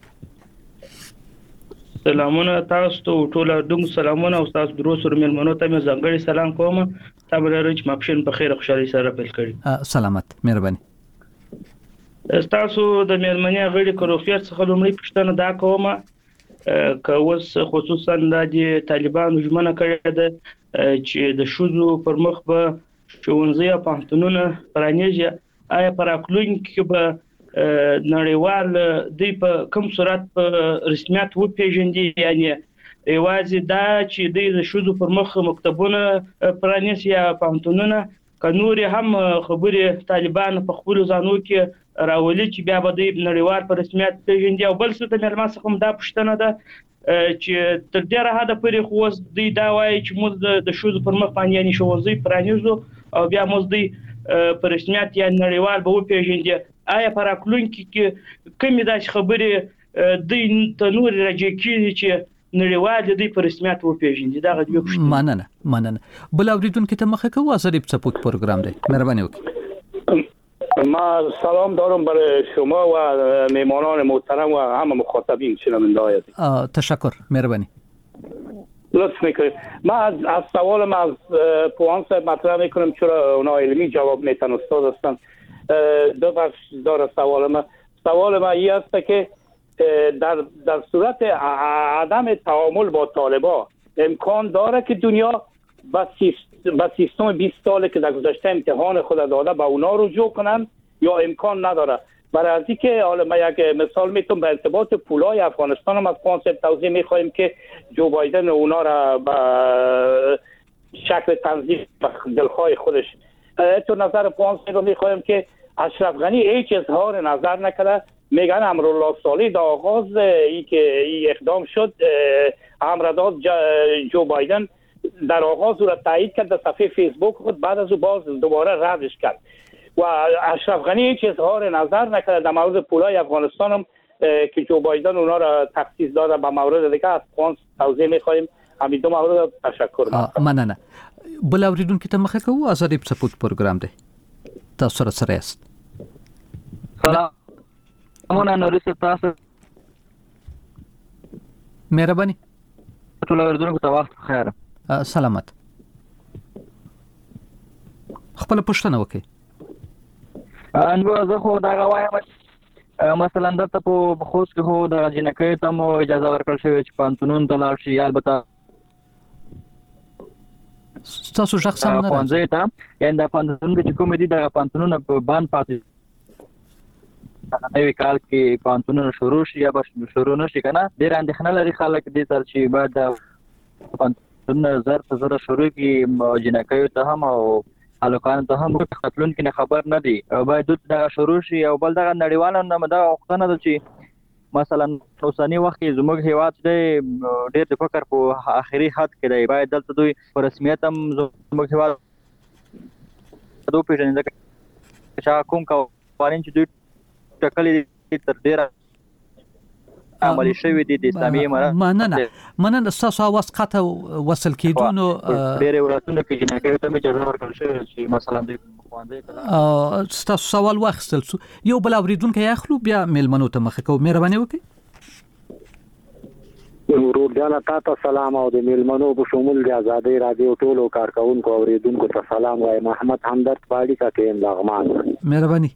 سلامونه تاسو ته ټول دغه سلامونه او تاسو دروس ورمنو ته مې ځانګړي سلام کوم تاسو لرئ چې ماپښین په خیر خوشحالي سره پیل کړئ
سلامت مهرباني
تاسو د مېرمنې غړي کروفیت څخه لومړی پښتنه دا کومه که اوس خصوصا د طالبانو ژمنه کړې ده چې د شوزو پر مخ به ښوونځي او پوهنتونونه پرانیږي آیا پر اقلون کې به نړیوال دی په کوم صورت په رسمیت و پیژندي یعنی ایوازي دا چې د شوزو پر مخ مکتبونه پرانیږي یا پوهنتونونه کنوري هم خبرې طالبان په خپل ځانو کې راولي چې بیا به د نړیوال په رسمیت پیژندي او بل څه د مېرمن څخه هم دا پوښتنه ده چې تر ډیره حده پورې خو د دا وایي چې موږ د شوزو پر مخ باندې یعنی ښوونځي پرانیزو او بیا موږ د په رسمیت یا نړیوال به وپیژندي آیا پر اقلون کې کومې داسې خبرې د تنور راځي چې نړیوال د په رسمیت وپیژني. دا غوډه پښتو
مننه مننه بل اوریدونکو ته مخه کوو آزادی په څپو پروګرام دی. مهرباني وکړئ.
ما سلام دارم برای شما و میهمانان محترم و همه مخاطبین شنونده های عزیز.
تشکر. مهربانی.
لطف میکنید. من از, از سوالم از پوان صاحب مطرح میکنم چرا اونا علمی جواب میتن استاد هستن. دو بخش داره سوال من. سوال من این است که در در صورت عدم تعامل با طالبان امکان داره که دنیا با سیستم بیست ساله که در گذشته امتحان خود داده با اونا رجوع کنن یا امکان نداره؟ برای از اینکه حالا ما یک مثال میتونم به ارتباط پولای افغانستان هم از پانصد توضیح میخوایم که جو بایدن اونا را به شکل تنظیم دلخواه خودش تو نظر پانصد رو میخوایم که اشرف غنی هیچ اظهار نظر نکرده. میگن امرالله صالح در آغاز ای که ای اقدام شد امرداد جو بایدن در آغاز او را تایید کرد در صفحه فیسبوک خود، بعد از او باز دوباره ردش کرد و اشرف غنی هیچ اظهار نظر نکرد در مورد پولای افغانستان هم که جو بایدن اونا را تخصیص داده. به مورد دیگه از پانس توضیح میخوایم. همین دو مورد تشکر.
مننه. بل اوریدونکو ته مخه کوو آزادی په څپو پروګرام دی. تاسو سره سره یاست.
سلام. مونږ نورې تاسو
مهرباني.
ټول اوریدونکو ته وخت بخیر.
سلامت. خپل پوښتنه وکړئ.
انو زه خو دا غوایم مثلا دلته په خوست کې خو د جنکې ته مو اجازه ورکړل شوې چې پانتونون ته لاړ شي. البته
تاسو شخصا نه
راځي ته یان د پانتونون کې کوم دي د پانتونون په باندې پاتې نوې کال کې پانتونون شروع شي یا به شروع نشي کنه. ډېر اندېښنه لري خلک دې تر چې بعد پانتونون زر په زر شروع کې جنکې ته هم او الکان ته هم خپلون کې خبر نه دي او باید دا شروع شي. او بل دا نړیوالو نه دا وختونه ده چې مثلا اوسنی وخت کې زموږ هیواد دی ډېر د فکر په اخري حد کې دی. باید دلته دوی په رسمیت هم زموږ هیواد دوی پیژني چې کوم قوانین چې دوی ټاکلي تر ډېره عملي شوی دي د اسلامي امارات.
مننه مننه. تاسو اواز قطع وصل کیدو نو
ډېر وراتونه کې جنکې ته مې اجازه ورکړل شوې چې مثلا د
خواندې تاسو سوال واخیستل شو. یو بل اوریدونکو یاخلو بیا میلمنو ته مخه کوو. مهرباني وکړئ.
ورور جان تاسو سلام او د میلمنو په شمول د آزادۍ رادیو ټولو کارکونکو اوریدونکو ته سلام وایم. محمد همدرد پاړی کا کې لغمان.
مهرباني.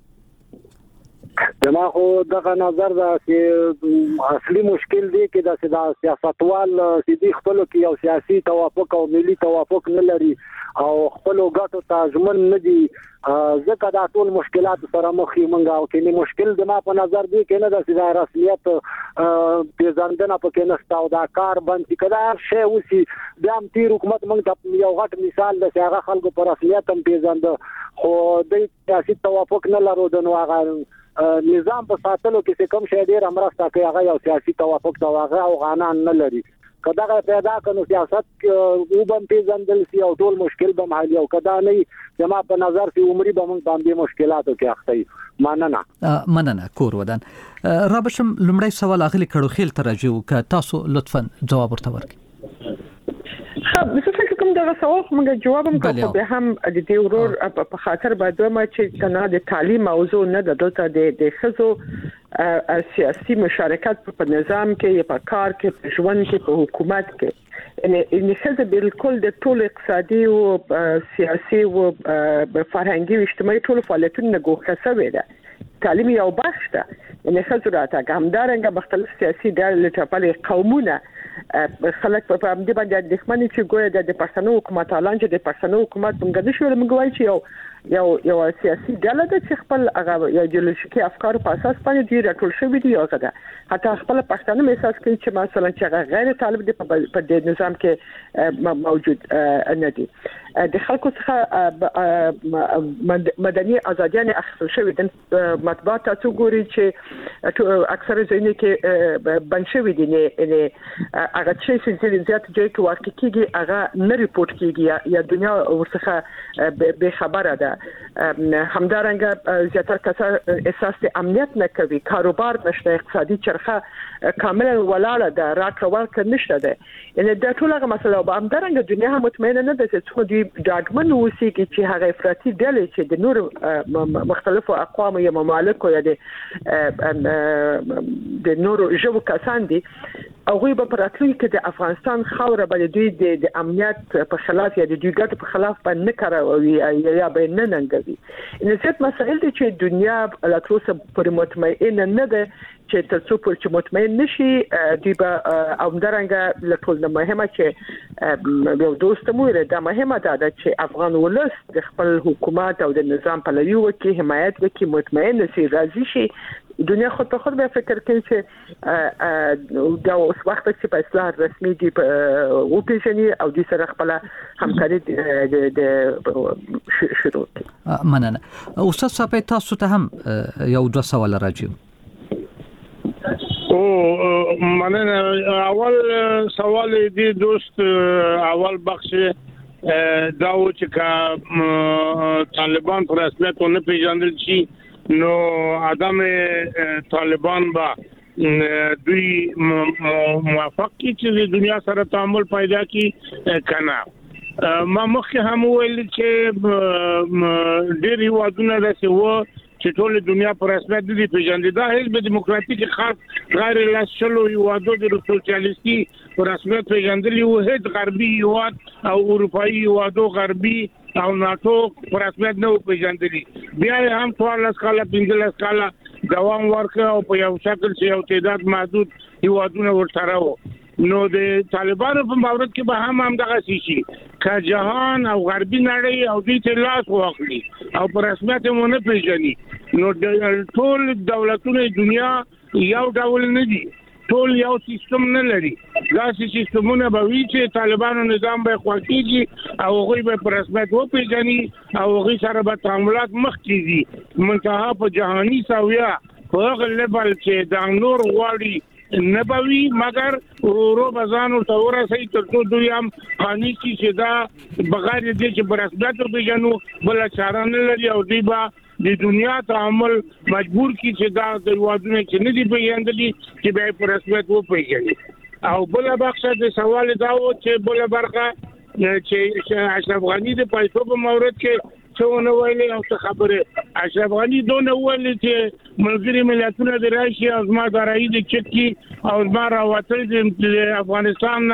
زما خو دغه نظر دا چې اصلي مشکل دی کې د سیاستوال سیدي خپل کې یو سیاسي توافق او ملي توافق نه لري او خپل ګټو ته ژمن نه دي. ځکه دا ټول مشکلات سره مخ یې منګه او کې مشکل د ما په نظر دی کې نه د رسمیت پیژندنه پکې نشته او دا کار باندې کړه شی اوسي. بیا هم تیر حکومت موږ ته یو غټ مثال د هغه خلکو په رسمیت هم پیژنده خو د سیاسي توافق نه لرو. د نو هغه نظام په ساتلو کې کوم شی ډیر امرسته کوي هغه یو سیاسي توافق دا هغه او قانون نه لري. کدا پیدا کنو سیاست او بم پیژندل سی او ټول مشکل به حل او کدا نه جما په نظر چې عمرې به موږ باندې مشکلاتو کې اخته. مننه
مننه کور ودان. رابشم لمړی سوال اغلی کړو خیل ترجو ک تاسو لطفا جواب ورته ورکړئ.
خب مثلا کوم دا سوال موږ جواب هم کوو به هم د دې ورور په خاطر باید ما چې کنه د تعلیم موضوع نه د دلته د خزو سیاسي مشارکت په نظام کې په کار کې په ژوند کې په حکومت کې ان ان خزه بالکل د ټول اقتصادي او سیاسي او فرهنګي او اجتماعي ټول فعالیتونو ګوښه شوې ده. تعلیم یو بخش ده. ان خزه راته همدارنګه مختلف سیاسي ډلې ټاپلې قومونه خلک په دې باندې د ښمنې چې ګویا د پښتنو حکومت اعلان چې د پښتنو حکومت څنګه د شول موږ وایي چې یو یو یو سیاسي ډله ده چې خپل هغه ایدئولوژیکي افکار په اساس باندې دی راټول شوی دی. هغه ده حتی خپل پښتنو احساس کوي چې مثلا چې غیر طالب دی په دې نظام کې موجود نه دي. د خلکو څخه مدني ازادیان اخیستل شوی د مطبوعات تاسو ګوري چې اکثره ځینې کې بن شوی دي نه هغه چې چې زیات ځای کې واقع کیږي هغه نه ریپورت کیږي یا دنیا ورڅخه به خبره ده. همدارنګه زیاتره کسان احساس د امنیت نه کوي، کاروبار نشته، اقتصادي چرخه کاملا ولاړه ده، راکړه ورکړه نشته ده. یعنی د ټول هغه مسله او همدارنګه دنیا هم مطمئنه نه ده چې څو دی ډاډمن اوسېږي چې هغه افراطي ډلې چې د نور مختلفو اقوامو یا ممالکو یا د د نورو ژبو کسان دي، هغه به پراتلونکي کې د افغانستان خاوره بل دوی د امنیت په خلاف یا د دوی ګټو په خلاف باندې نه کاروي یا به نه ننګوي. ان څه مسایل دي چې دنیا لا تر اوسه پورې مطمئنه نه ده چې تر څو پورې مطمئن نشي دوی به همدارنګه له ټول مهمه چې یو دوست مو لري دا مهمه ده چې افغان ولس د خپل حکومت او د نظام پلوي وکړي، حمایت وکړي، مطمئن شي، راضي شي. دنیا خود په خود به فکر کوي چې دا اوس وخت چې په اصلاح رسمي دی او پیژني او د سره خپل همکاري د شروع کړي.
مننه. استاد صاحب تاسو ته هم یو دوه سوال راځي.
او مننه. اول سوال دی دوست اول بخش داو چې کا طالبان پر رسمیت نه پیژندل شي نو آدم طالبان با دوی موافق کی چې دنیا سره تعامل پیدا کی کنه. ما مخکې هم ویل چې ډېر هیوادونه داسې وو چې ټول دنیا پر رسمیت دي پیژندل. دا حزب دیموکراتیک خاص غیر لاسلو هیوادو د سوسیالیستي پر رسمیت پیژندل یو هیڅ غربي هیواد او اروپאי هیوادو غربي او ناتو پر رسمیت نه پیژندل. بیا هم ټول اسکاله پنځه اسکاله دوام ورکړ او په یو شکل چې یو تعداد محدود هیوادونه ورسره وو. نو د طالبانو په مورد کې به هم هم دغه شي که جهان او غربي نړۍ او دوی ته لاس واخلي او پر رسمیت مو نه پیژني نو ټول دولتونه دنیا یو ډول نه دي، ټول یو سیستم نه لري. دا سیستمونه به وي چې طالبانو نظام به خواکېږي او هغوی به پر رسمیت وپیژني او هغوی سره به تعاملات مخکې دي منتها په جهاني سویه په هغه لیبل چې دا نور غواړي نبوي مگر ورو بزانو تور سي تر څو دوی هم خاني چې دا بغیر دې چې برسمت پیژنو بل چاره نه لري او دوی با د دنیا تعامل مجبور کی چې دا د وادونه چې نه دی پیژندلي چې به پر رسمیت و پیژني. او بل بخښه د سوال دا و چې بل برخه چې اشرف غنی د پیسو په مورد کې څونه ویلي او څه خبره. اشرف غنی دونه ویلي چې ملګری ملتونه د راشي او زما د رای د چکی او زما راوتل د افغانستان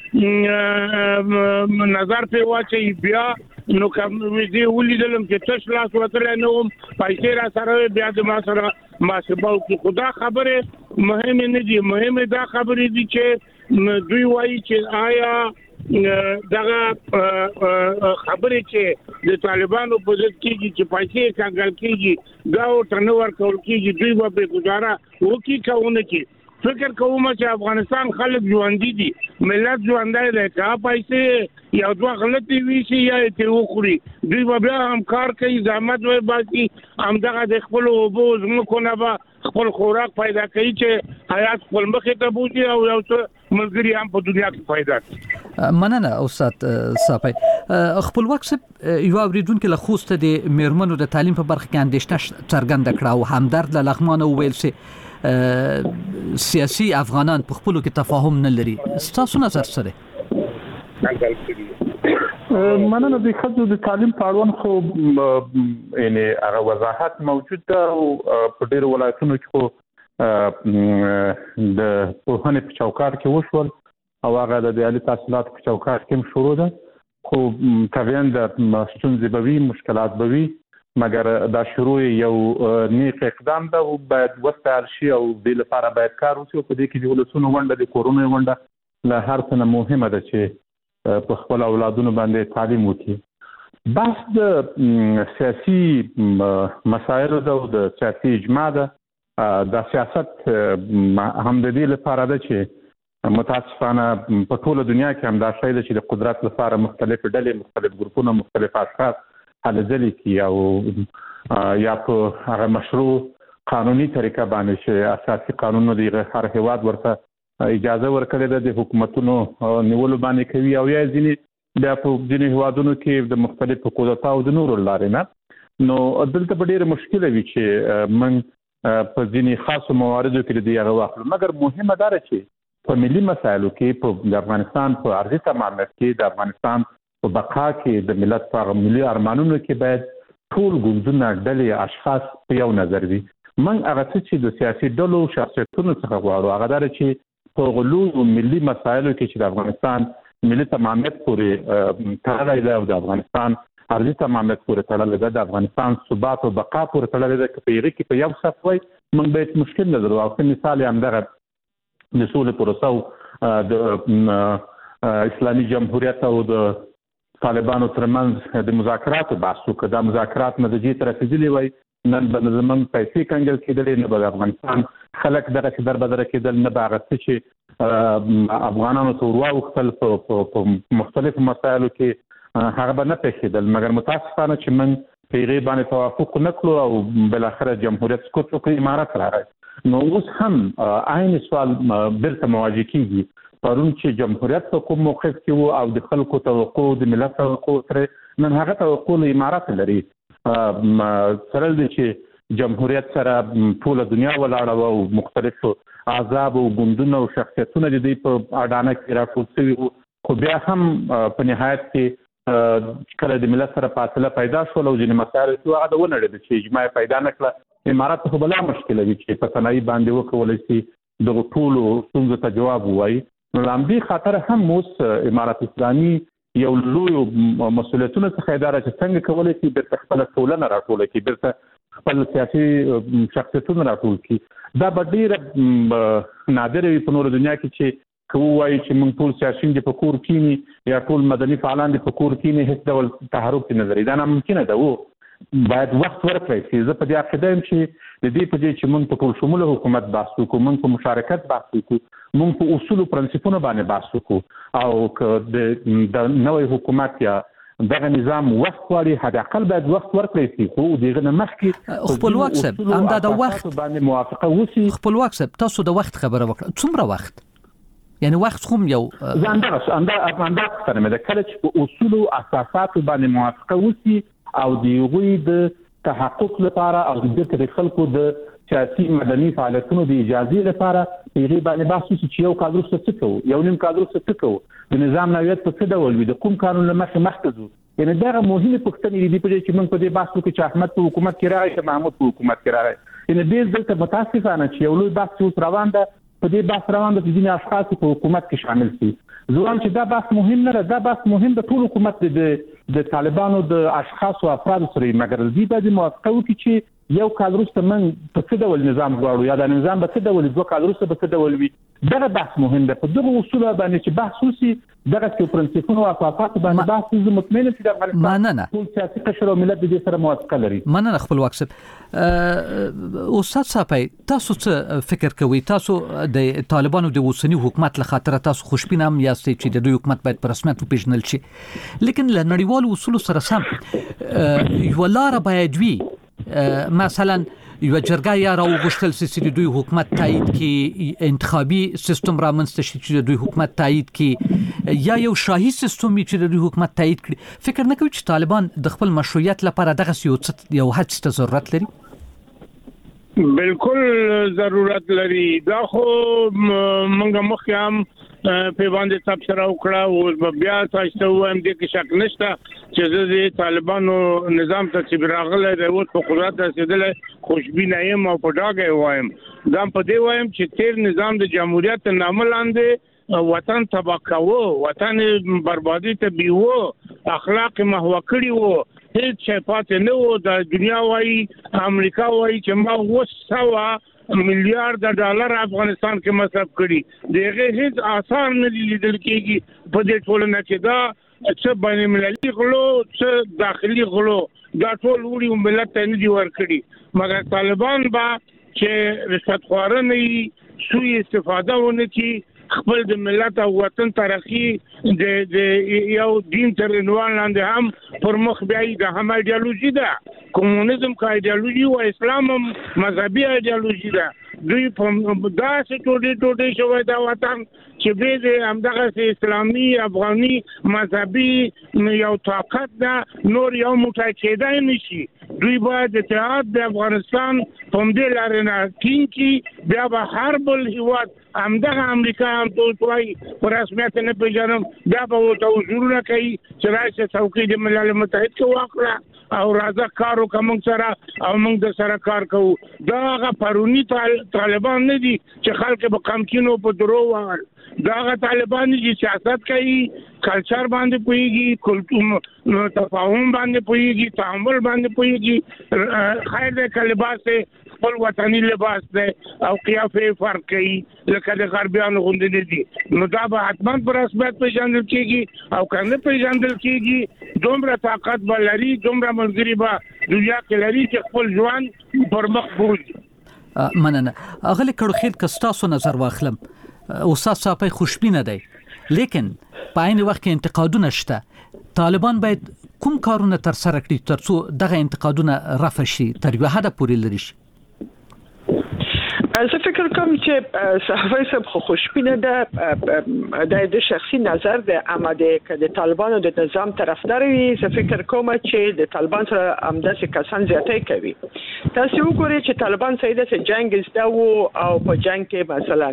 نظر په واچي بیا نو کوم دې ولیدلم چې تاسو لاس وتر نه وم پیسې را سره بیا د ما سره ماسباو کې خدا خبره مهمه نه دي. مهمه دا خبره دي چې دوی وایي چې آیا دغه خبرې چې د طالبانو په ضد کېږي چې پیسې څنګه کېږي دا ورته نه ورکول کېږي دوی به په گزاره وکړي کونه کې. فکر کوم چې افغانستان خلک ژوندۍ دي، ملت ژوندۍ دی، که پیسې یو دوه غلطي وي شي یا ته وخوري دوی به بیا هم کار کوي، زحمت وي باسي، همدغه د خپل اوبو زموږ نه به خپل خوراک پیدا کوي چې حیات خپل مخې ته بوځي او یو څه ملګری هم په دنیا کې پیدا کړي.
مننه استاد صاحب. خپلواک صاحب یو اوریدونکو له خوسته د میرمنو د تعلیم په برخه کې اندېښنه څرګنده کړه او همدرد له لغمان ویل چې سیاسي افغانان په خپلو کې تفاهم نه لري. ستاسو نظر سره
مننه. د خځو د تعلیم په اړوند خو یعنی هغه وضاحت موجود ده او په ډیرو ولایتونو کې خو د پوهنې په چوکاټ کې وشول او هغه د عالی تحصیلات په چوکاټ کې شروع ده، خو طبعاً د ستونزې به وي، مشکلات به وي، مګر دا شروع یو نیک اقدام ده او باید وستایل شي او د لپاره باید کار وشي. په دې کې د ولسونو ونډه د کورونو ونډه له هر څه مهمه ده چې په خپل اولادونو باندې تعلیم وکړي. بحث د سیاسي مسایلو ده او د سیاسي اجماع ده. د سیاست هم د دې لپاره ده چې متاسفانه په ټوله دنیا کې هم دا شی ده چې د قدرت لپاره مختلف ډلې، مختلف ګروپونه، مختلف اشخاص هله ځلې کی او یا په هغه مشروع قانوني طریقه باندې چې اساسي قانونونه د هر هیواد ورته اجازه ورکړې ده د حکومتونو نیولو باندې کوي او یا ځینې بیا په ځینې هیوادونو کې د مختلفو قدرتونو د نورو لارې نه نو دلته په ډیره مشکله وی چې من په ځینې خاصو مواردو کې دی هغه واخلو، مګر مهمه ده چې په ملي مسایلو کې په افغانستان په ارضي تمامیت کې د افغانستان په بقا کې د ملت په ملي ارمانونو کې باید ټول ګوندونه ډلې اشخاص په یو نظر وي. من هغه چې د سیاسي ډلو شخصیتونو څخه غواړو هغه دا چې په غلو ملي مسایلو کې چې د افغانستان ملي تمامیت پورې تړلې ده او د افغانستان ارضي تمامیت پورې تړلې ده، د افغانستان ثبات او بقا پورې تړلې ده، چې په یغه کې په یو صف وای من به مشکل نه درو. او مثال هم دغه د سولې پروسه د اسلامي جمهوریت او د طالبانو ترمنځ د مذاکراتو بحث وکړه. د مذاکرات نتیجې ته رسیدلې وای، نن به زمون پیسې کنګل کېدلې، نه به افغانستان خلک دغه چې در بدره کېدل، نه به هغه چې افغانانو ته ورواوښتل په مختلفو مسایلو کې هغه به نه پېښېدل. مګر متاسفانه چې من په هغې باندې توافق نه کړو او بالاخره جمهوریت سقوط وکړ، امارت راغی. نو اوس هم عین سوال بیرته مواجه کېږي. پرون چې جمهوریت په کوم موقف کې وو او د خلکو توقع د ملت توقع سره نن هغه توقع له امارات لري. سره د چې جمهوریت سره ټول دنیا ولاړه او مختلف احزاب او ګوندونه او شخصیتونه د دې په اډانه کې راټول شوي وو، خو بیا هم په نهایت کې کله د ملت سره فاصله پیدا شول او ځینې مسایل چې هغه د ونړېد چې اجماع پیدا نه کړه. امارات خو بلا مشکله وي چې په تنهایی باندې وکولای شي دغه ټولو ستونزو ته جواب ووایي. نو لامدې خاطر هم اوس امارات اسلامي یو لوی مسؤلیتونه څخه اداره چې څنګه کولای شي بیرته خپل ټولنه راټوله کړي، بیرته خپل سیاسي شخصیتونه راټول کړي. دا به ډېره نادره وي په نور دنیا کې چې که ووایي چې موږ ټول سیاسیون دي په کور کېني یا ټول مدني فعالان دي په کور کېني، هیڅ ډول تحرک نه لري. دا ناممکنه ده. و باید وخت ورکړی شي. زه په دې عقیده یم چې د دې په ځای چې موږ په ټول شموله حکومت بحث وکړو، موږ په مشارکت بحث وکړو، موږ په اصولو پرنسپونو باندې بحث وکړو، او که د نوی حکومت یا دغه نظام وخت غواړي حد اقل باید وخت ورکړی شي. خو دغه نه مخکې
خپلواک صاحب همدا د وخت
باندې موافقه وشي.
خپلواک صاحب تاسو د وخت خبره وکړه، څومره وخت؟ یعنی وخت خو یو
ځانګړی انداز سره مې د کله چې په اصولو اساساتو باندې موافقه وشي او د یوغوی د تحقق لپاره او د خلکو د سیاسي مدني فعالیتونو د اجازه لپاره یې باندې بحث وشي چې یو کال وروسته څه کوو، یو نیم کال وروسته څه کوو، د نظام نوعیت په څه ډول وي، د کوم قانون له مخې مخکې ځو. یعنې دغه مهمې پوښتنې دي په دې چې موږ په دې بحث وکړو چې احمد په حکومت کې راغی که محمود په حکومت کې راغی. یعنې ډېر دلته متاسفانه چې یو لوی بحث اوس روان ده، په دې بحث روان ده چې ځینې اشخاص په حکومت کې شامل شي. زه وایم چې دا بحث مهم نه ده، دا بحث مهم د ټول حکومت د د طالبانو د اشخاصو افرادو سره، مګر دوی باید موافقه وکړي چې یو کال وروسته موږ په څه ډول نظام غواړو یا دا نظام به څه ډول دوه کال وروسته به څه ډول وي. دغه بحث مهم ده. په دغه اصولو باندې چې بحث وشي، دغه څه پرنسپونو او اساساتو باندې بحث وشي، مطمئن چې د افغانستان ټول سیاسي قشر او ملت د دې سره موافقه لري.
مننه خپلواک صاحب. استاد صاحب تاسو څه فکر کوئ؟ تاسو د طالبانو د اوسنی حکومت له خاطر تاسو خوشبین هم یاست چې د دوی حکومت باید په رسمیت وپېژندل شي، لیکن له نړیوالو اصولو سره سم یوه لاره باید وي. مثلا یو جرګه یا راوغوښتل شي چې دوی حکومت تایید کړي، انتخابي سیستم رامنځته شي چې دوی حکومت تایید کړي، یا یو شاهي سیستم چې دوی حکومت تایید کړي. فکر نه کوي چې طالبان د خپل مشروعیت لپاره دغه یو یو هڅې ته ضرورت لري؟
بالکل ضرورت لري. دا خو موږ مخکې هم په باندې تبصره وکړه او بیا تاسو وایم دې کې شک نشته چې د طالبانو نظام ته چې راغله د وټ په قدرت رسیدل خوشبینه یم او په ډاګه وایم. دا په دې وایم چې تیر نظام د جمهوریت نامه لاندې وطن تباہ کاوه، وطن بربادي ته بیوه، اخلاق محو کړی وو، هیڅ شی پاتې نه وو. د دنیا وايي امریکا وايي چې ما وسوا میلیارډ ډالر افغانستان کې مصرف کړي، دغه هیڅ آثار نه لیدل کېږي په دې ټولنه کې. دا څه بین المللي غلو، څه داخلي غلو، دا ټول وړي ملت ته نه دي ورکړي. مګر طالبان با چې رشوت خوارنه سوء استفاده ونه کړي، خپل د ملت او وطن ترقی د د یو دین تر عنوان لاندې هم پر مخ بیاي. د هم ایدئولوژي ده، کمونیزم کا ایدئولوژي او اسلام هم مذهبي ایدئولوژي ده. دوی په داسې ټوټې ټوټې شوی دا وطن چې به د همدغه اسلامي افغاني مذهبي یو طاقت دا نور یو موټی کېدای نشي. دوی باید اتحاد د افغانستان په دې لارې نه ټینګي، بیا به هر بل هیواد همدغه امریکا هم توای په رسمیت نه پیژنم، بیا به ورته حضورونه کوي چې راشي څوکۍ د ملل متحد کې واکړه او راځه کار وکړه موږ سره او موږ د سره کار کوو. دا هغه پرونی طالبان نه دي چې خلک به کمکینو په درو وهل، دا هغه طالبان دي چې سیاست کوي، کلچر باندې پوهیږي، کلتور تفاهم باندې پوهیږي، تعامل باندې پوهیږي. خیر د لباس خپل وطني لباس دی او قیافه فرق کوي لکه د غربیانو غوندې نه دي، نو دا به حتما په رسمیت پیژندل کېږي او که نه پیژندل کېږي دومره طاقت به لري، دومره ملګري به دنیا کې لري چې خپل ژوند پر مخ بوځي.
مننه. اغلی کړو که ستاسو نظر واخلم، استاد صاحب خوشبینه دی لیکن په عین وخت کې انتقادونه شته. طالبان باید کوم کارونه تر سره کړي ترڅو دغه انتقادونه رفع شي تر یو حد پورې لري شي؟
زه فکر کوم چې صحافي صاحب خو خوشبینه ده، د شخصي نظر د آماده ک د طالبانو د نظام طرفدار وي. زه فکر کوم چې د طالبان سره همداسې کسان زیاتې کوي. تاسو وګورئ چې طالبان سیده سه جنگ زده وو او په جنگ کې مثلا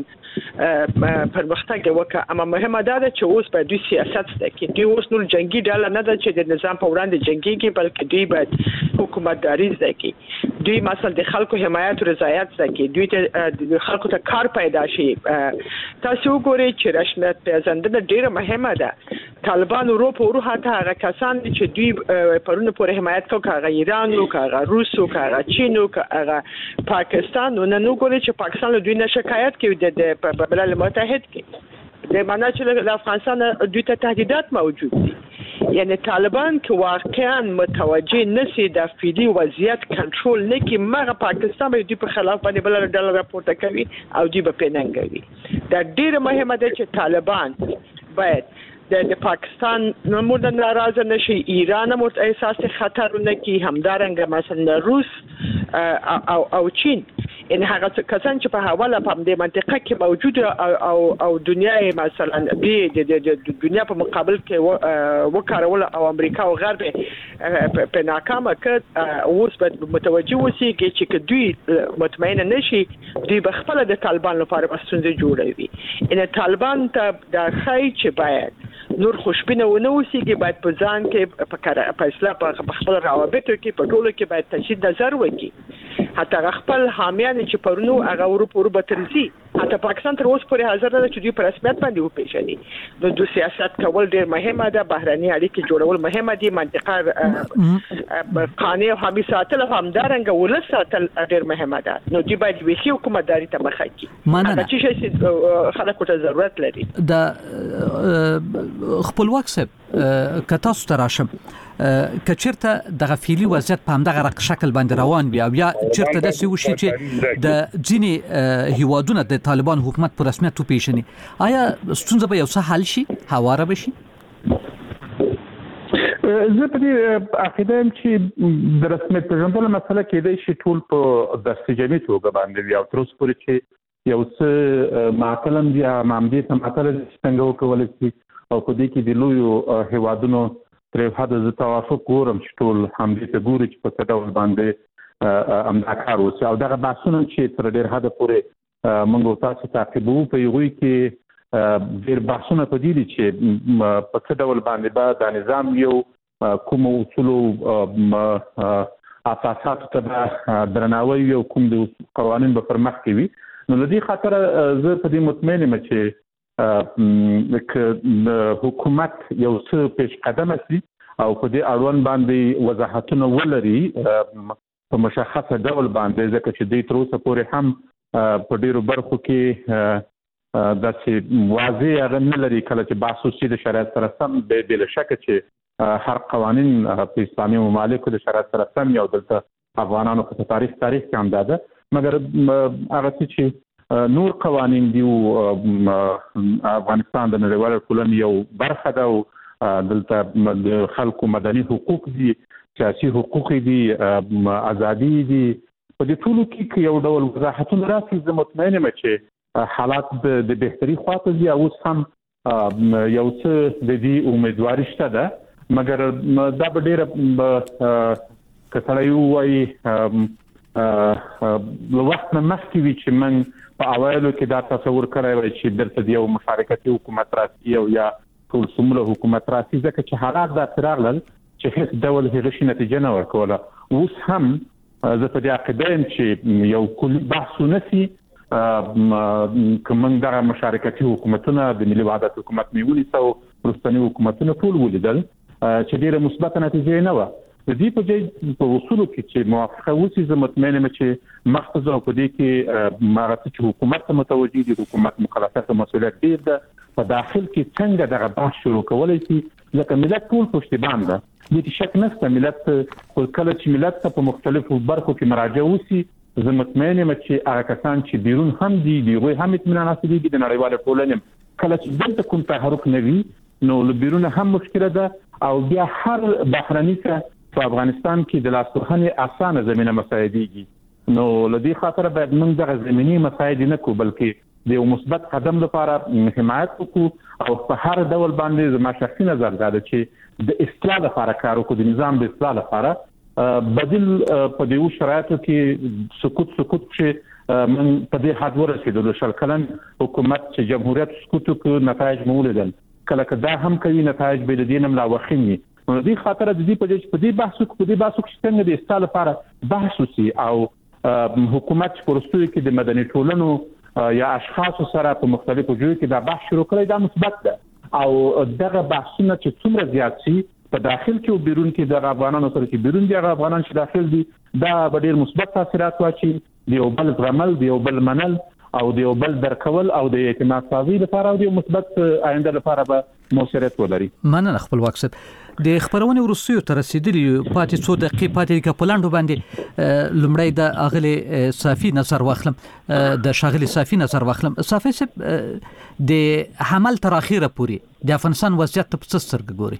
پرمختګ وکړه، اما مهمه ده چې اوس په دوی سیاست زده کړي. دوی اوس نور جنگي ډله نه ده چې د نظام په وړاندې جنگيږي، بلکې دوی باید حکومتداري زده کړي. دوی مثلا د خلکو حمایت او رضایت زده کړي، دوی ته د خلکو ته کار پیدا شي. تاسو وګورئ چې رسمیت پیژندنه ډیره مهمه ده. طالبان ورو په ورو هغه هغه کسان چې دوی پرونه پورې حمایت کوي، هغه ایران او هغه روس او هغه چین او هغه پاکستان، نو نن وګورئ چې پاکستان له دوی نه شکایت کوي د ملل متحد کې، د معنا چې د افغانستان دوی ته تهدیدات موجود دي. یعنی طالبان که واقعا متوجه نشي د فعلی وضعیت کنټرول نه کوي، مغه پاکستان به دوی په خلاف باندې بل ډول راپورته کوي او دوی به پېننګوي. دا ډیره مهمه ده چې طالبان باید د پاکستان نمود ناراضه نشي، ایران هم احساس خطر نه کوي، همدارنګه مثلا روس او او چین، ان هغه کسان چې په حواله په دې منطقه کې موجود او او او دنیا مثلا د دنیا په مقابل کې وکړول او امریکا او غرب په ناکامه کې اوس په متوجه وسیږي چې دوی مطمئن نشي، دوی به خپل د طالبان لپاره ستونزې جوړوي. ان طالبان ته د خای چې باید نور خوشبینه ونه اوسېږي، باید په ځان کې په کار په اصلاح په خپل روابطو کې په ټولو کې باید تشدید نظر وکړي. حتی خپل حامیان چې پرونو هغه اروپا اروپا ترځي، حتی پاکستان تر اوسه پورې حاضر نه چې دوی په رسمیت باندې وپیژني. نو د سیاست کول ډیر مهمه ده، بهرني اړیکې جوړول مهمه دي، منطقه قانون او حمایت ساتل همدارنګه ولس ساتل ډیر مهمه ده. نو دوی باید ویخي حکومتداري ته مخه کړي. هغه چې خلکو ته ضرورت لري.
د خپلواک صاحب که تاسو ته راشم، که چیرته د غفیلی وضعیت په همدغه شکل باندې روان وي او یا چیرته داسې وشي چې د ځینې هیوادونو د طالبان حکومت په رسمیت وپیژني، آیا ستونزه به یو څه حل شي، هواره بشي؟
زه په دې عقیده یم چې د رسمیت پیژندلو مسله کېدای شي ټول په دستجمعي توګه باندې وي او تر اوسه پورې چې یو څه معطل دي یا همدې ته معطل دي چې څنګه وکولی شي او په دې کې د لویو هیوادونو تر حد زه توافق ګورم چې ټول همدې ته ګوري چې په څه ډول باندې همدا کار وشي او دغه بحثونه چې تر ډېر حده پورې موږ تاسو تعقیبوو په هغوی کې ډېر بحثونه په دې دي چې په څه ډول باندې به دا نظام یو کوم اصولو اساساتو ته درناوی او کوم د قوانین به پر مخ کې وي. نو له دې خاطره زه په دې مطمئن یم چې که حکومت یو څه پیش قدمه شي او په دې اړوند باندې وضاحتونه ولري په مشخصه ډول باندې، ځکه چې دوی تر اوسه پورې هم په ډېرو برخو کې داسې واضح هغه نه لري. کله چې بحث وشي د شریعت سره سم، بې له شکه چې هر قوانین په اسلامي ممالکو د شریعت سره سم یو دلته افغانانو په تاریخ تاریخ کې هم ده، مګر هغه څه چې نور قوانین دی او افغانستان د نړیوال ټولنې یو برخه ده او دلته د خلکو مدني حقوق دي، سیاسي حقوق دي، ازادي دي، په دې ټولو کې یو ډول وضاحتونه راځي زه مطمئن یم چې حالات د بهتري خواته ځي او هم یو څه د دې امیدواري شته ده مګر دا به ډېره کتلای وایي له وخت نه مخکې وي چې من په اوایلو کې دا تصور کړی وای چې دلته یو مشارکتي حکومت راسي او یا ټول څومره حکومت راسي ځکه چې حالات دا راغلل چې هیڅ ډول هیڅ نتیجه نه ورکوله. اوس هم زه په دې عقیده یم چې یو کلی بحث ونسي کوم دغه مشارکتي حکومتونه د ملي وحدت حکومت نیولې سو پرستاني حکومتونه ټول ولیدل چې ډیره مثبت نتیجه نه و. د دې په ځای په اصولو کې چې موافقه وسی زه مطمئن یم چې مختص او په دې کې ماغه چې حکومت ته متوجي دي حکومت مکلفیت او مسؤلیت ډیر ده په داخل کې څنګه دغه بحث شروع کولای شي ځکه ملت ټول پښتون ده دې شک نشته ملت خپل کله چې ملت ته په مختلفو برخو کې مراجعه وسی زه مطمئن یم چې هغه کسان چې بیرون هم دي دوی هم اطمینان حاصلي دي د نړیوال ټولنې کله چې دلته کوم تحرک نوي نو بیرون هم مشکله ده او بیا هر بهرني په افغانستان کې د لاسوهنې اسانه زمينه مساعدېږي نو لدی خاطر باید موږ دغه زميني مساعدې نه کو بلکې د یو مثبت قدم لپاره حمایت وکړو او په هر ډول باندې زما شخصي نظر دا ده چې د اصلاح لپاره کار وکړو د نظام د اصلاح لپاره بدیل په دیو شرایطو کې سکوت سکوت چې من په دې حد ورسېدو د شل کلن حکومت چې جمهوریت سکوت کو نتایج مولیدل کله کدا هم کوي نتایج به د دینم لا وخینی نو دې خاطر د دې په دې په دې بحث په دې بحث کې څنګه د اصلاح لپاره بحث وسی او حکومت پرستوي کې د مدني ټولنو یا اشخاص سره په مختلفو ځایونو کې دا بحث شروع کړی دا مثبت ده او دغه بحثونه چې څومره زیات شي په داخل کې او بیرون کې د افغانانو سره چې بیرون دي هغه افغانان چې داخل دي دا ډېر مثبت تاثیرات واچي دی یو بل عمل دی یو بل منل او د یو بل درکول او د اعتماد سازي لپاره او د مثبت آینده لپاره به موثریت ولري.
مننه خپل واکسب د خبرونه روسیو تر رسیدلی پاتې څو دقیقې پاتې کې پولند باندې لمړی د اغلی صافي نظر واخلم د شاغلی صافي نظر واخلم صافي سب د حمل تر اخیره پوری د افغانستان وضعیت په څه سترګ ګوري؟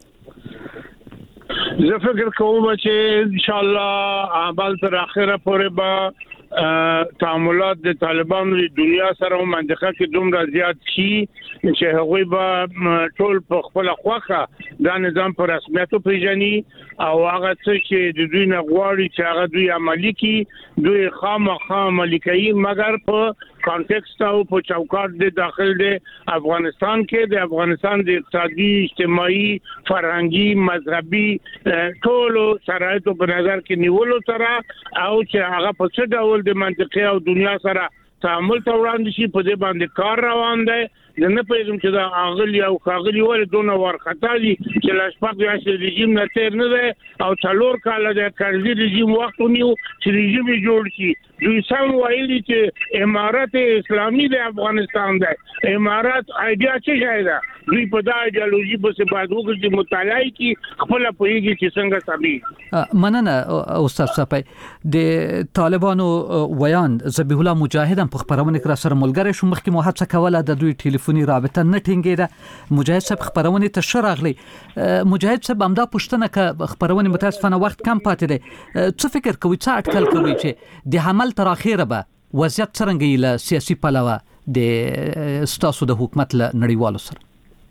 زه فکر کوم چې ان شاء الله عمل تر اخره پورې به تعاملات د طالبانو د دنیا سره او منطقه کې دومره زیات شي چې هغوی به ټول په خپل خوخه دا نظام پر رسمیت پیژني او هغه څه چې د دوی نه غواړي چې هغه دوی عملي کړي دوی خامخا عملي کوي مګر په کانټیکست او په چوکاټ د داخل د افغانستان کې د افغانستان د اقتصادي اجتماعي فرهنګي مذهبي ټول شرایطو په نظر کې نیولو سره او چې هغه په څه ډول د منطقې او دنیا سره تعامل ته وړاندې شي په دې باندې کار روان دی نه پېژم چې دا اغلی او خاغلی ول دونه ورختا دي چې لاشپاک یې رژیم نه تیر نه دی او څلور کال د کارزي رژیم وخت ونیو چې رژیم جوړ شي دوی سم وایي چې امارات اسلامي د افغانستان دی امارات ایډیا څه شي دا دوی په دا ایډیالوژي په څه باندې وګورئ مطالعه کی خپل پوهیږي چې څنګه سمي
مننه استاد صاحب د طالبانو ویان ذبیح الله مجاهد هم په خبرونه کې سره ملګری شو مخکې مو هڅه کوله د دوی ټلیفوني رابطه نه ټینګېده مجاهد صاحب خبرونه ته شراغلی مجاهد صاحب همدا پښتنه ک خبرونه متاسفانه وخت کم پاتې دی څه فکر کوي څه اټکل کوي چې د حمل تر اخیره به وضعیت څنګه له سیاسي پلوه د ستاسو د حکومت له نړیوالو سره؟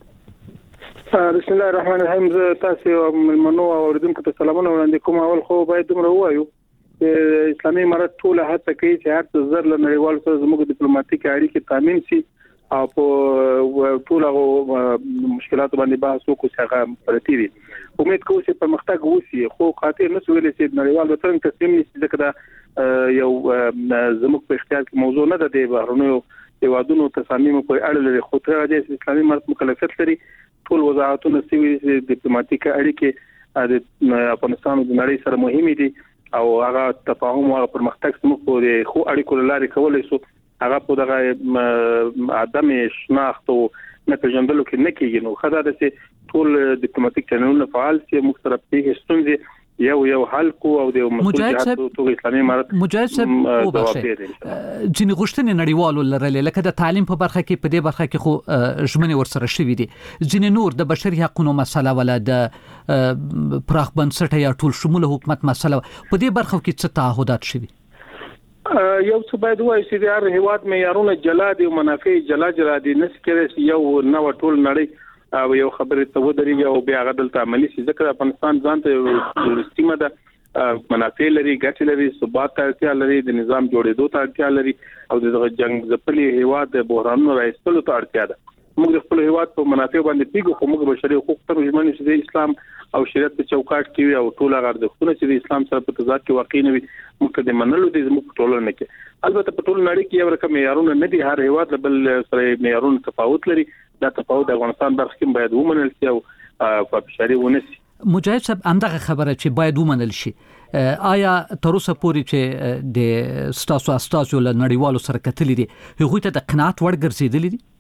بسم الله الرحمن الرحیم. زه تاسو ملمنو اوریدونکو ته سلامونه وړاندې کوم. اول خو باید دومره ووایو چې اسلامي امارت ټول هڅه کوي چې هر څه زر له نړیوالو سره زموږ ډیپلوماټیک اړیکې تامین شي او په ټول هغه مشکلات باندې بحث وکړو چې هغه پرتی دي. امید کوم چې پرمختګ وشي خو خاطر نه سویل چې نړیوال وطن تسلیم نشي ځکه دا یو زموږ په اختیار کې موضوع نه ده د بهرنیو هیوادونو تصامیم په اړه لري خو تر دې اسلامي امارت مکلفیت لري ټول وزارتونه سوي ډیپلوماټیک اړیکې د افغانستان د نړۍ سره مهمه دي او هغه تفاهم او پرمختګ سمو په خو اړیکو لاري کولای شو هغه په دغه عدم شناخت او نه پیژندلو کې نه کېږي. نو خدای دې ټول ډیپلوماټیک چینلونه فعال سي مختلف پیښې ستونزې یو یو حل کو او د مسؤلیت ټول اسلامي امارت
مجاهد صاحب او بخښه ځینې غوښتنې نړیوالو لرلې لکه د تعلیم په برخه کې په دې برخه کې خو ژمنې ورسره شوې دي ځینې نور د بشري حقوقو مسله ولا د پراخ بنسټه یا ټول شموله حکومت مسله په دې برخه کې څه تعهدات شوي؟
یو څه باید وایي چې د هر هیواد معیارونه جلا دي او منافع جلا جلا دي، نه سکري یو نو ټول نړۍ او یو خبرې ته ودرېږي او بیا غدل ته عملی شي. ځکه افغانستان ځان ته سیمه ده منافع لري، ګټې لري، ثبات ته اړتیا لري، د نظام جوړېدو ته اړتیا لري او د جنگ ځپلي هیواد د بحرانونو راایستلو ته اړتیا ده. موږ د خپل هیواد په منافع باندې پیګو، خو موږ بشري حقوق ترجمه نشي د اسلام او شریعت په چوکاټ کې وي او ټول هغه د خپل چې د اسلام سره په تضاد کې واقع نه وي موږ د منلو د موږ ټولنه کې. البته په ټول نړۍ کې یو رقم معیارونه نه دي، هر هیواد بل سره معیارونه تفاوت لري. دا تفاوت د افغانستان برخه کې باید ومنل شي او په بشري ونسي.
مجاهد صاحب همدغه خبره چې باید ومنل شي، آیا تر اوسه پورې چې د ستاسو استازو له نړیوالو سره کتلې دي هغوی ته د قناعت وړ ګرځېدلې دي؟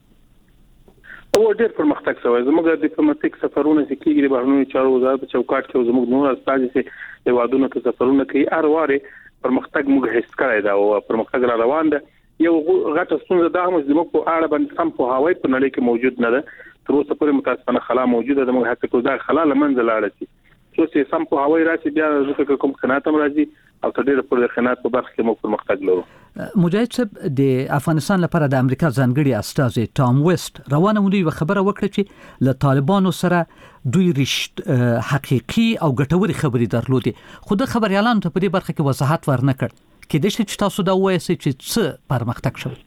او ډېر پرمختګ شوی. زموږ د ډیپلوماټیک سفرونه چې کیږي د بهرنیو چارو وزارت په چوکاټ کې زموږ نور استازي چې د وادونو ته سفرونه کوي، هر واره پرمختګ موږ هیڅ کړی دا او پرمختګ را روان ده. یو غټه ستونزه دا هم چې موږ په اړه باندې سم په هواي په نړۍ کې موجود نه ده، تر اوسه پورې متاسفانه خلا موجوده ده. موږ هڅه کوو دا خلا لمنځه لاړه شي. څو چې سم په هواي راشي بیا ځکه کوم خنات هم راځي او تر ډیره پورې خنات په برخه کې موږ پرمختګ لرو.
مجاهد صاحب د افغانستان لپاره د امریکا ځانګړي استازي ټام ویسټ روانه مونږ یو خبره وکړه چې له طالبانو سره دوی رشت حقيقي او ګټوري خبرې درلودي، خو د خبريالانو ته په دې برخه کې وضاحت ورنکړ. کې د چې تاسو دا وایي چې څه پرمختګ شوی؟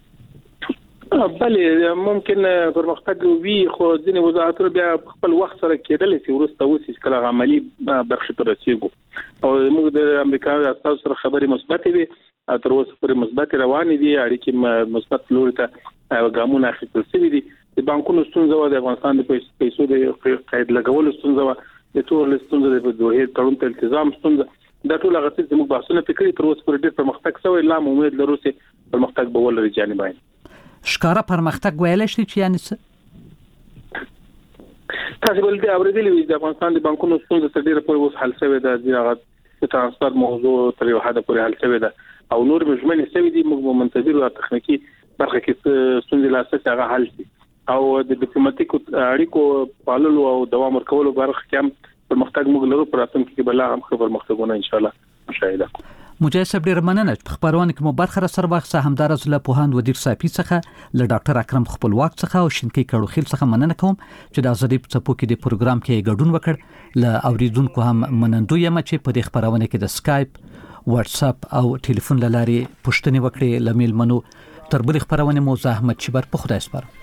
بله ممکن پرمختګ وي، خو ځینې وزارتونه بیا خپل وخت سره کېدل چې ورسته وسی کله عملی برخه ته رسیدو او موږ د امریکا استازو سره خبرې مثبت دي، تر اوسه پورې مثبت روان دي، اړیکې مثبت لوري ته ګامونه اخیستل شوي دي. د بانکونو ستونزه و، د افغانستان د پیسو د قید لګولو ستونزه و، د ټول ستونزه د دوه تړون ته التزام ستونزه، دا ټول هغه څه چې موږ بحثونه فکرې تر اوسه پورې ډېر پرمختګ شوی. لا امید لرو چې پرمختګ به ولري جانبین.
شکاره پرمختګ ویل شي چې یعنی څه؟
تاسو ولې د اوریدلې د افغانستان د بانکونو ستونزه تر ډیره پورې اوس حل شوې ده، د هغه ترانسفر موضوع تر یو حد پورې حل شوې ده او نور مجمل شوې دي. موږ منتظر او تخنیکی برخه کې ستونزې لا څه هغه حل شي او د ډیپلوماټیک اړیکو پاللو او دوام ورکولو برخه کې هم پرمختګ موږ لرو. پر راتلونکي کې بل هم پرمختګونه ان شاء الله مشاهده کوو.
مجاهد صاحب ډیر مننه په خبرونه کې مو برخه را سره واخصه همدارز له پوهاند ودیر صافي څخه له ډاکټر اکرم خپلواک څخه او شینکی کړو خیل څخه مننه کوم چې د ازادي په څپو کې د پروګرام کې ګډون وکړ. له اوریدونکو هم منندوی یم چې په دې خبرونه کې د سکایپ، واتس اپ او ټلیفون لاري پوښتنه وکړي. لمیل منو تر بل خبرونه مو زحمت شبر په خدای سپارم.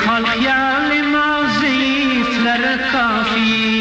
حال خیال ما ضعیف لر کافی